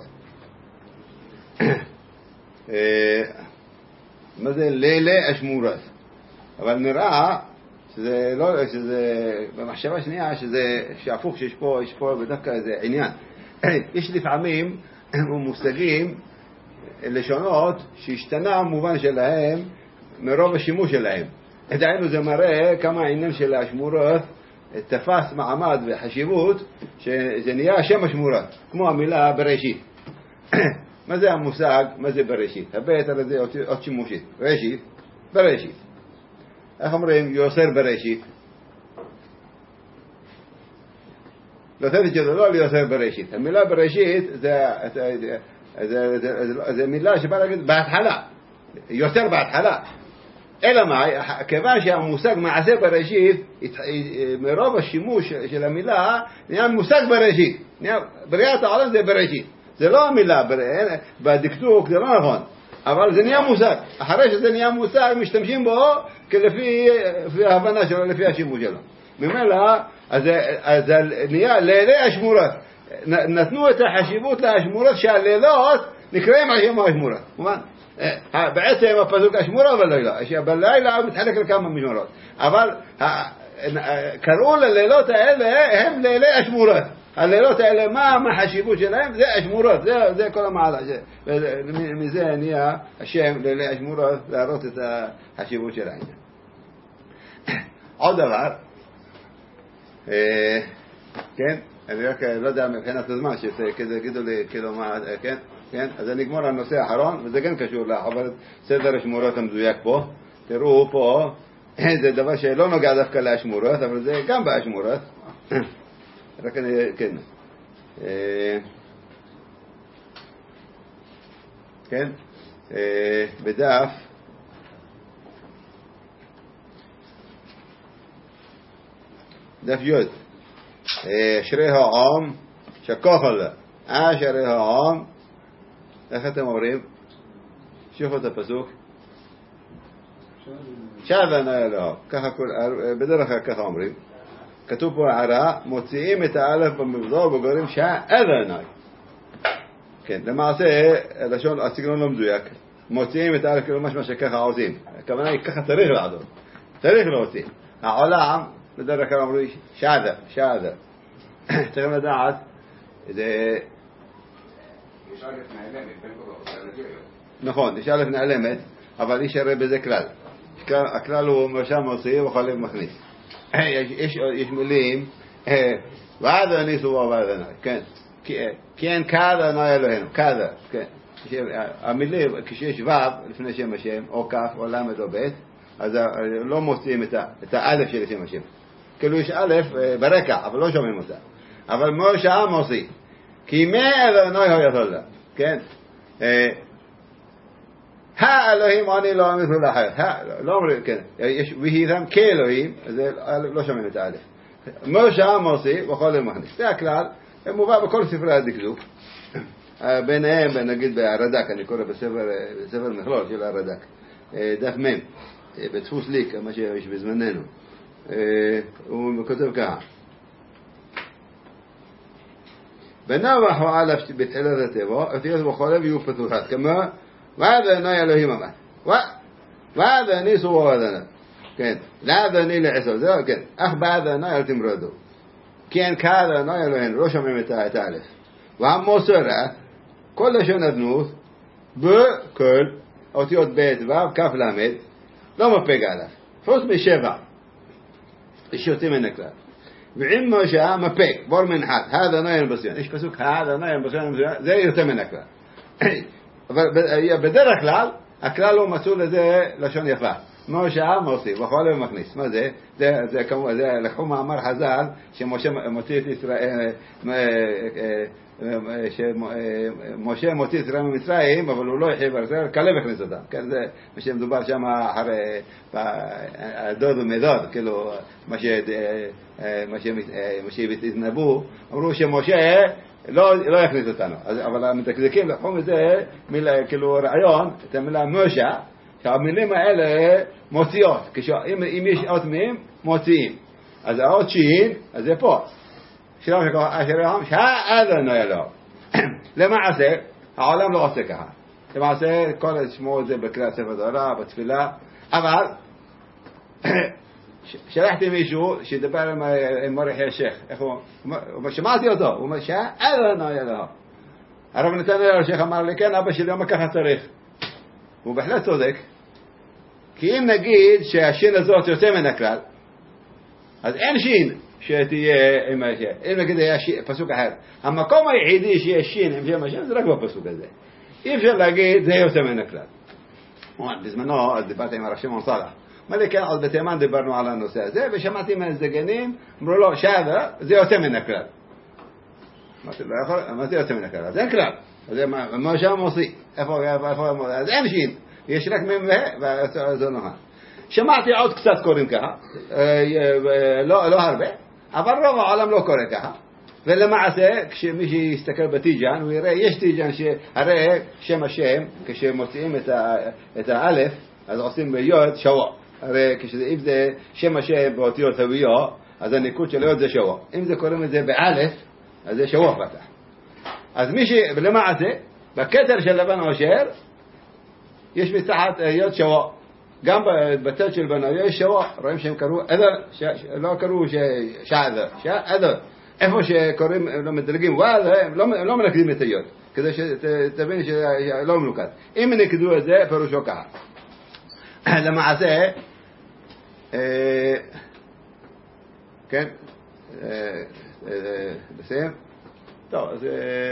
A: מה זה לילי השמורות? אבל נראה שזה לא, שזה במחשבה שנייה שזה שהפוך שיש פה, יש פה בדווקא איזה עניין. יש לפעמים מושגים לשונות שהשתנה המובן שלהם מרוב השימוש שלהם. דהיינו זה מראה כמה העניין של השמורות תפס מעמד וחשיבות שזה נהיה שם השמורות, כמו המילה בראשית. מה זה המושג? מה זה בראשית? הבית הרי זה עוד שימושית. ראשית, בראשית. איך אומרים יוסר בראשית? לא תדעי שזה לא ליוסר בראשית. המילה בראשית זה, זה, זה, זה, זה, זה מילה שבא להגיד בהתחלה. יוסר בהתחלה. אלא מה? כיוון שהמושג מעשה בראשית, מרוב השימוש של המילה, נהיה מושג בראשית. בריאת העולם זה בראשית. זה לא המילה, בדקדוק זה לא נכון. אבל זה נהיה מושג. אחרי שזה נהיה מושג, משתמשים בו כלפי ההבנה שלו, לפי השימוש שלו. ממילא, אז זה נהיה לילי השמורות. נתנו את החשיבות להשמורות שהלילות נקראים על שם השמורות. בעצם הפסוק השמורה בלילה, בלילה מתחלק לכמה משמרות. אבל קראו ללילות האלה הם לילי השמורות. הלילות האלה, מה החשיבות שלהם? זה השמורות, זה, זה כל המעלה. מזה נהיה השם לילי השמורות, להראות את החשיבות של העניין. עוד דבר, כן, אני רק לא יודע מבחינת הזמן, שכזה גידו לי, כאילו מה, כן, כן, אז אני אגמור על הנושא האחרון, וזה גם קשור לחבר סדר השמורות המדויק פה. תראו פה, זה דבר שלא נוגע דווקא להשמורות, אבל זה גם בהשמורות. רק אני, כן. כן, בדף דף יוד אשרי העם שכוחל אשרי העם, איך אתם אומרים? שופו את הפסוק שעבנה אלוהו, ככה בדרך כלל ככה אומרים. כתוב פה הערה, מוציאים את האלף במבזור וגורם שעבנה. כן, למעשה לשון הסגנון לא מדויק. מוציאים את האלף כאילו משמע שככה עושים. הכוונה היא ככה צריך לעשות, צריך להוציא. העולם בדרך כלל אומרים שעדה, שעדה. צריכים לדעת זה יש אלף נעלמת, נכון, יש אלף נעלמת, אבל יש הרי בזה כלל. הכלל הוא משם מוציא וחלב מכניס. יש יש מילים ועד הניסו ועד הניסו, כן, כן כדה נאי אלוהינו, כדה, כן. המילים כשיש ו' לפני שם השם או כף או למד או בית, אז לא מוצאים את האלף של שם השם. כאילו יש אלף ברקע אבל לא שומעים אותה. אבל משה מוציא כי מה אלוהי הוא יכול לה, כן. האלוהים אני לא אמרו לחיות, לא אומרים, כן, יש ויהיתם כאלוהים, לא שומעים את האלף. משה מוציא וכל המכניס, זה הכלל, מובא בכל ספרי הדקדוק, ביניהם, נגיד בהרד"ק, אני קורא בספר מכלול של הרד"ק, דף מ', בדפוס ליק, מה שיש בזמננו, הוא כותב ככה, בנבח הוא אלף בתחילת התיבו, אותיות וכל ויהיו פתוחות, כמו ועד עיני אלוהים אמר. ואדני סובו ואדנה. כן. לאדני לעשו. זהו, כן. אך באדנה אל תמרדו. כן, כאדנה אלוהינו. לא שומעים את האלף. והמוסרת, כל לשון אדנות, בכל אותיות ב' ו' כ' למד, לא מפג עליו. חוץ משבע. יש יוצאים מן הכלל. ועם משה מפג, בור מנחת, הדה נוין בסיון. יש פסוק, הדה נוין בסיון, זה יוצא מן הכלל. אבל בדרך כלל, הכלל הוא מצאו לזה לשון יפה. משה מוסיף, וכל יום מכניס. מה זה? זה, זה כמו, זה לקחו מאמר חז"ל, שמשה מוציא את ישראל, שמשה מוציא את ישראל ממצרים, אבל הוא לא יחיה בארץ, כלב הכניס אותם. כן, זה מה שמדובר שם אחרי הדוד ומדוד, כאילו, מה שהתנבאו, אמרו שמשה לא, לא יכניס אותנו. אבל המתקדקים לקחו מזה, כאילו רעיון, את המילה משה, שהמילים האלה מוציאות, אם, אם יש אות מהם, מוציאים. אז האות שין, אז זה פה. שלום שלום, שהאדנו אלוהו. למעשה, העולם לא עושה ככה. למעשה, כל שמו את זה בקריאת ספר תורה, בתפילה, אבל שלחתי מישהו שידבר עם מורי השייח, איך הוא, שמעתי אותו, הוא אומר שהאדנו אלוהו. הרב נתנאל השייח אמר לי, כן, אבא שלי אומר ככה צריך. הוא בהחלט צודק, כי אם נגיד שהשין הזאת יוצא מן הכלל, אז אין שין שתהיה עם השין. אם נגיד היה פסוק אחר, המקום היחידי שיש שין עם שם השין זה רק בפסוק הזה. אי אפשר להגיד זה יוצא מן הכלל. בזמנו דיברתי עם הרב שמעון סלח, אמר לי כן, עוד בתימן דיברנו על הנושא הזה, ושמעתי מהזדגנים, אמרו לו שעדה זה יוצא מן הכלל. אמרתי לא יכול, מה זה יוצא מן הכלל? אז אין כלל. אז מה שם עושה? איפה, איפה, אז אין שין. יש רק מ"ם וזה נוהל. שמעתי עוד קצת קוראים ככה, לא, לא הרבה, אבל רוב העולם לא קורא ככה. ולמעשה, כשמי שיסתכל בתיג'ן, הוא יראה, יש תיג'ן שהרי שם השם, כשמוציאים את, את האלף, אז עושים ביוד שבוע. הרי כשאם זה שם השם באותיות הוויו, אז הניקוד של היוד זה שבוע. אם זה קוראים את זה באלף, אז זה שבוע פתח. אז מי שלמעשה, בכתר של לבן עושר, יש מתחת היות שבוע. גם בצד של בנו יש שבוע. רואים שהם קראו אדר, לא קראו שעדר, שעדר. איפה שקוראים, לא מדרגים וואלה, הם לא מנקדים את היות. כדי שתבין שלא מנוקד. אם נקדו את זה, פירושו ככה. למעשה, כן, לסיים. טוב, אז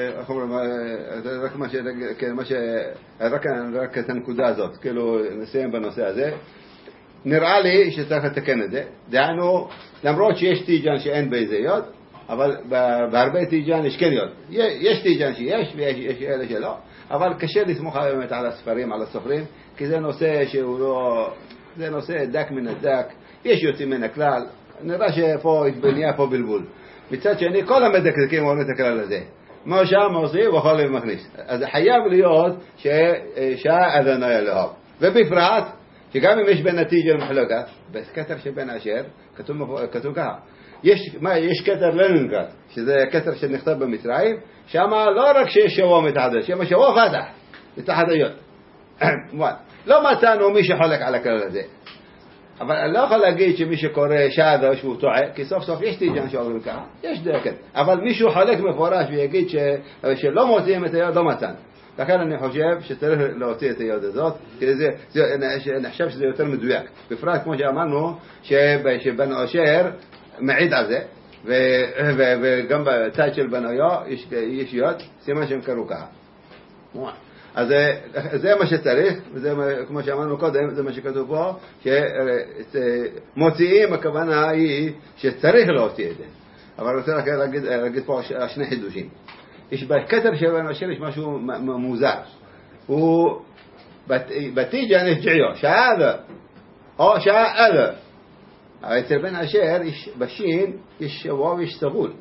A: רק מה ש... מה ש... רק את הנקודה הזאת, כאילו נסיים בנושא הזה. נראה לי שצריך לתקן את זה. דהיינו, למרות שיש תיג'ן שאין באיזה יוד, אבל בהרבה תיג'ן יש כן יוד. יש תיג'ן שיש ויש אלה שלא, אבל קשה לסמוך באמת על הספרים, על הסופרים, כי זה נושא שהוא לא... זה נושא דק מן הדק, יש יוצאים מן הכלל, נראה שפה התבניה פה בלבול. מצד שני, כל המדקדקים אומרים את הכלל הזה. מה שם עושה וכל מכניס. אז חייב להיות שהאדנו אלוהו. ובפרט, שגם אם יש בין התיג'ן ומחלוקת, בכתר שבין אשר, כתוב ככה. יש, מה, יש כתר לנינגרד, שזה כתר שנכתב במצרים, שמה לא רק שיש שבוע מתחדש, שמה שבוע פתח, מתחת היות. לא מצאנו מי שחולק על הכלל הזה. אבל אני לא יכול להגיד שמי שקורא שעדה שהוא טועה, כי סוף סוף יש תיג'ן שאומרים ככה, יש דקת. אבל מישהו חולק מפורש ויגיד ש... שלא מוציאים את היוד, לא מצאנו. לכן אני חושב שצריך להוציא את היוד הזאת, כי זה, זה, אני חושב שזה יותר מדויק. בפרט כמו שאמרנו, שבן עושר מעיד על זה, ו, ו, וגם בצד של בנויו יש, יש יוד, סימן שהם קראו ככה. אז זה, זה מה שצריך, וזה כמו שאמרנו קודם, זה מה שכתוב פה, שמוציאים, הכוונה היא שצריך להוציא את זה. אבל אני רוצה להגיד, להגיד פה שני חידושים. יש בכתר של בן עושר יש משהו מוזר. הוא, בתיג'ן יש ג'עיו, שעדה, או שעדה. אבל אצל בן עושר, בשין, יש שבוע ויש סגול.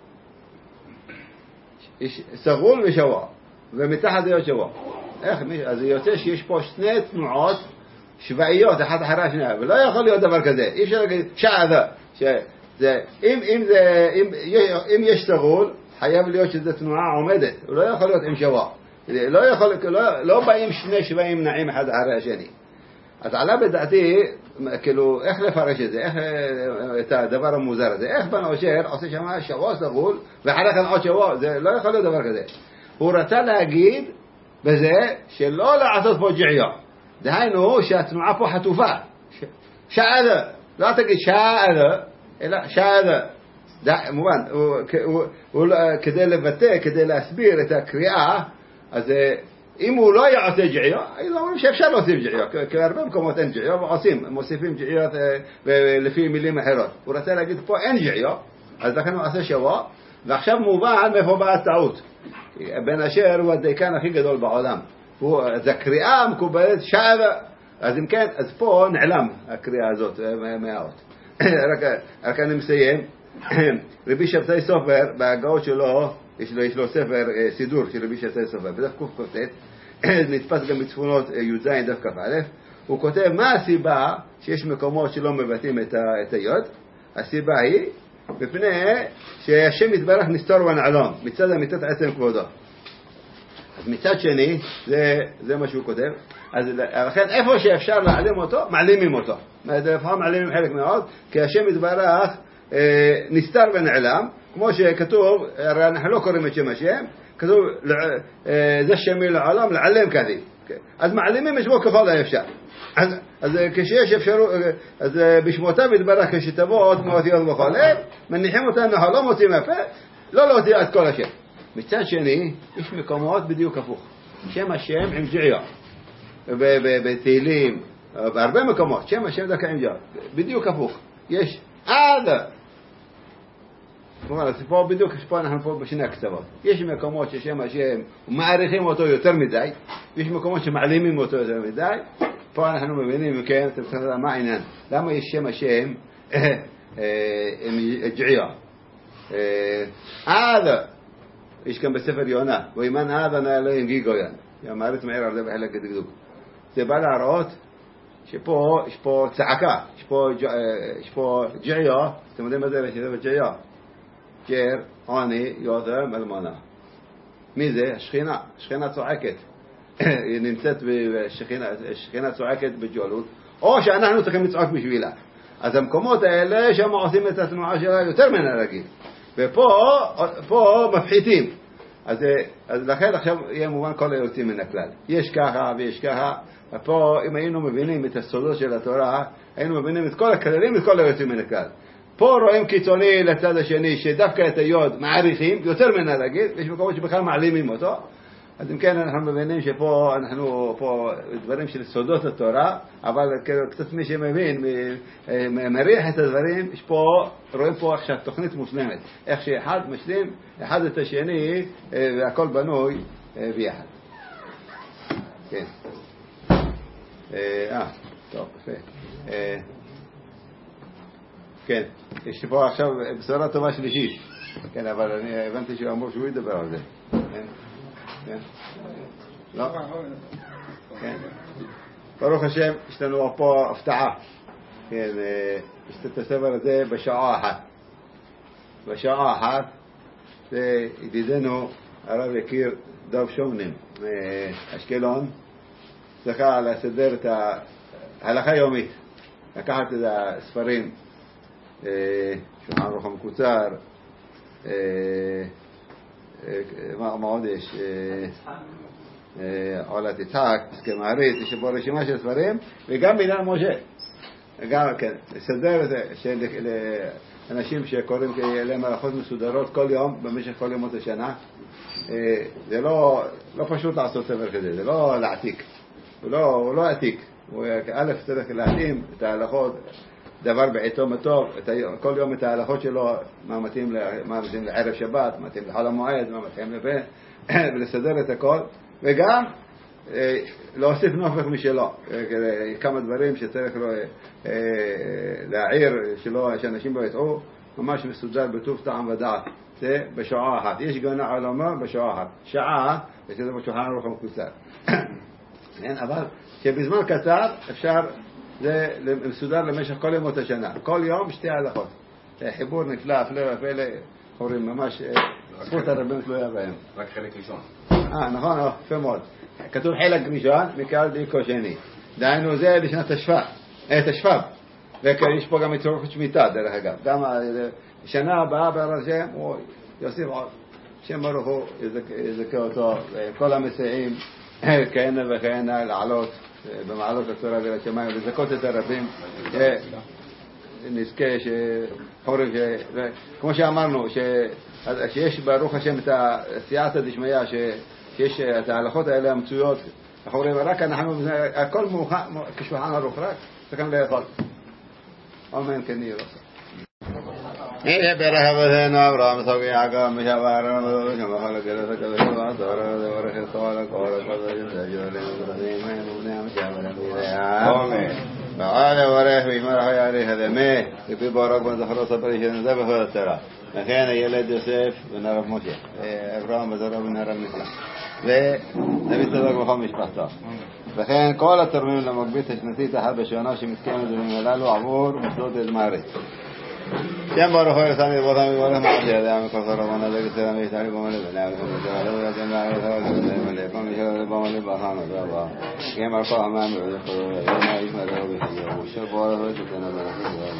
A: יש סגול ושבוע. ומתחת זה עוד שבוע. איך? אז יוצא שיש פה שני תנועות שבעיות, אחת אחרי השנייה, ולא יכול להיות דבר כזה. אי אפשר להגיד, שעדה, שזה, אם, אם זה, אם, אם יש סגול, חייב להיות שזו תנועה עומדת, הוא לא יכול להיות עם שבוע. לא יכול, לא, לא באים שני שבעים נעים אחד אחרי השני. אז עלה בדעתי, כאילו, איך לפרש את זה, איך, את הדבר המוזר הזה, איך בן אושר עושה שם שבוע סגול, ואחרי כן עוד שבוע, זה לא יכול להיות דבר כזה. הוא רצה להגיד בזה שלא לעשות פה ג'עיה. דהיינו שהתנועה פה חטופה. שעדה, לא תגיד שעדה, אלא שעדה. מובן, כדי לבטא, כדי להסביר את הקריאה, אז אם הוא לא יעשה ג'עיה, היינו אומרים שאפשר להוסיף ג'עיה, כי הרבה מקומות אין ג'עיה, ועושים, מוסיפים ג'עיות לפי מילים אחרות. הוא רצה להגיד פה אין ג'עיה, אז לכן הוא עושה שבוע, ועכשיו מובן מאיפה באה הטעות. בן אשר הוא הדייקן הכי גדול בעולם. אז הקריאה המקובלת שעדה, אז אם כן, אז פה נעלם הקריאה הזאת מהאות. רק, רק אני מסיים. רבי שבתאי סופר, בהגאות שלו, יש לו, יש לו ספר סידור של רבי שבתאי סופר, בדף קופקופטט, נתפס גם בצפונות י"ז דף כ"א, הוא כותב מה הסיבה שיש מקומות שלא מבטאים את, את היוד. הסיבה היא, בפני שהשם יתברך נסתור ונעלם, מצד אמיתת עצם כבודו. אז מצד שני, זה, זה מה שהוא כותב, אז לכן איפה שאפשר להעלים אותו, מעלימים אותו. לפעמים מעלימים חלק מאוד, כי השם יתברך אה, נסתר ונעלם, כמו שכתוב, הרי אנחנו לא קוראים את שם השם, כתוב, אה, זה שמי לעולם, לעלם כדי. אז מעלימים את שמו ככל האפשר. אז, אז כשיש אפשרות, אז בשמותיו יתברך כשתבוא עוד מאותיות בכל לב, מניחים אותם מהחול, לא מוצאים מהפה, לא להוציא את כל השם. מצד שני, יש מקומות בדיוק הפוך. שם השם עם ג'עיה. בתהילים, בהרבה מקומות, שם השם דקה עם ג'עיה. בדיוק הפוך. יש עד. כלומר, פה בדיוק, פה אנחנו פה בשני הקצוות. יש מקומות ששם השם, מעריכים אותו יותר מדי, ויש מקומות שמעלימים אותו יותר מדי. פה אנחנו מבינים, כן, אתם צריכים לדעת מה העניין. למה יש שם השם עם ג'עיה? עד. יש כאן בספר יונה, ואימן אהבן אלוהים גיגוין. יאמרת מהר על זה בחלק דקדוק. זה בא להראות שפה, יש פה צעקה, יש פה, יש פה ג'עיה, אתם יודעים מה זה שזה בג'עיה? גר, עוני, יותם, אלמנה. מי זה? השכינה, השכינה צועקת. היא נמצאת בשכינה, השכינה צועקת בג'ולות, או שאנחנו צריכים לצעוק בשבילה. אז המקומות האלה שם עושים את התנועה שלה יותר מן הרגיל. ופה פה מפחיתים. אז, אז לכן עכשיו יהיה מובן כל היוצאים מן הכלל. יש ככה ויש ככה. פה אם היינו מבינים את הסודות של התורה, היינו מבינים את כל הכללים, את כל היוצאים מן הכלל. פה רואים קיצוני לצד השני שדווקא את היוד מעריכים יותר מן הרגיל, ויש מקומות שבכלל מעלימים אותו. אז אם כן אנחנו מבינים שפה אנחנו פה דברים של סודות התורה, אבל קצת מי שמבין מריח את הדברים, יש פה, רואים פה עכשיו תוכנית מושלמת, איך שאחד משלים אחד את השני והכל בנוי ביחד. כן. אה, טוב, יפה. כן, יש פה עכשיו בשורה טובה שלישית. כן, אבל אני הבנתי שהוא אמור שהוא ידבר על זה. כן. כן. לא? כן. ברוך השם, יש לנו פה הפתעה. כן, יש את הספר הזה בשעה אחת. בשעה אחת, זה ידידנו הרב יקיר דב שומנים מאשקלון, צריכה לסדר את ההלכה היומית, לקחת את הספרים, שולחן ערוך המקוצר, מה עוד יש? עולת יצחק, פסקי מעריץ, יש פה רשימה של ספרים, וגם בעניין משה. גם, כן, לסדר את זה, לאנשים שקוראים להם הלכות מסודרות כל יום, במשך כל ימות השנה. זה לא, לא פשוט לעשות ספר כזה, זה לא להעתיק. הוא לא, הוא לא עתיק. הוא, א', צריך להתאים את ההלכות, דבר בעיתו מטוב, כל יום את ההלכות שלו, מה מתאים, מה מתאים לערב שבת, מה מתאים לחול המועד, מה מתאים לפה, ולסדר את הכל, וגם להוסיף נופך משלו, כמה דברים שצריך לו להעיר, שלא, שאנשים לא יטעו, ממש מסודר בטוב טעם ודעת, זה בשעה אחת. יש גאונה עולמה בשעה אחת. שעה, וזה בשולחן ערוך המקוצר. אבל שבזמן קצר אפשר, זה מסודר למשך כל ימות השנה. כל יום שתי הלכות. חיבור נפלא, הפלא ופלא, קוראים ממש, זכות הרבים תלויה בהם.
C: רק חלק ראשון.
A: אה, נכון, יפה מאוד. כתוב חלק ראשון, מקל דיקו שני. דהיינו זה לשנת תשפ"ב, תשפ"ב, ויש פה גם את אורך שמיטה דרך אגב, גם שנה הבאה בעזרת השם הוא יוסיף עוד, שם ברוך הוא יזכה אותו, כל המסייעים כהנה וכהנה לעלות במעלות התורה ולשמיים ולזכות את הרבים, נזכה שחורף, כמו שאמרנו שיש ברוך השם את הסייעתא דשמיא, שיש את ההלכות האלה המצויות החורף, רק אנחנו, הכל מוכן כשולחן ערוך, רק צריכים לאכול. אמן כן יהיה רצון. إيه برهبتنا أبرام سوي عقام مشابهنا مدوش مخلق جلسك بشبه صورة ورخ الصوالك ورق وضجم سجولين وقديمين ونعم شابنا بيديها آمين فقال ورخ بمرح يعريه هذا ميه يبي بارك من زخرة صبريشن ذبه هذا الترى مكان يلد يوسف بن رب موسى أبرام بزرع بن رب مثله ونبي صدق مخمش بحثه فكان كل الترميم لما قبيت نتيجة حرب الشواناش متكامل من ملاله عبور مسدود المعرض جنب رخوة سامي بطامي وله معجزة دعم كفر وانا ذلك السلام يستعلق ومن البناء والحمد لله جمع يتوقع مليكم يشهد بمن البحان والرابع جمع رخوة أمام الخضوع يوم يسمى له بشيء والشرب ورخوة تتنى برخوة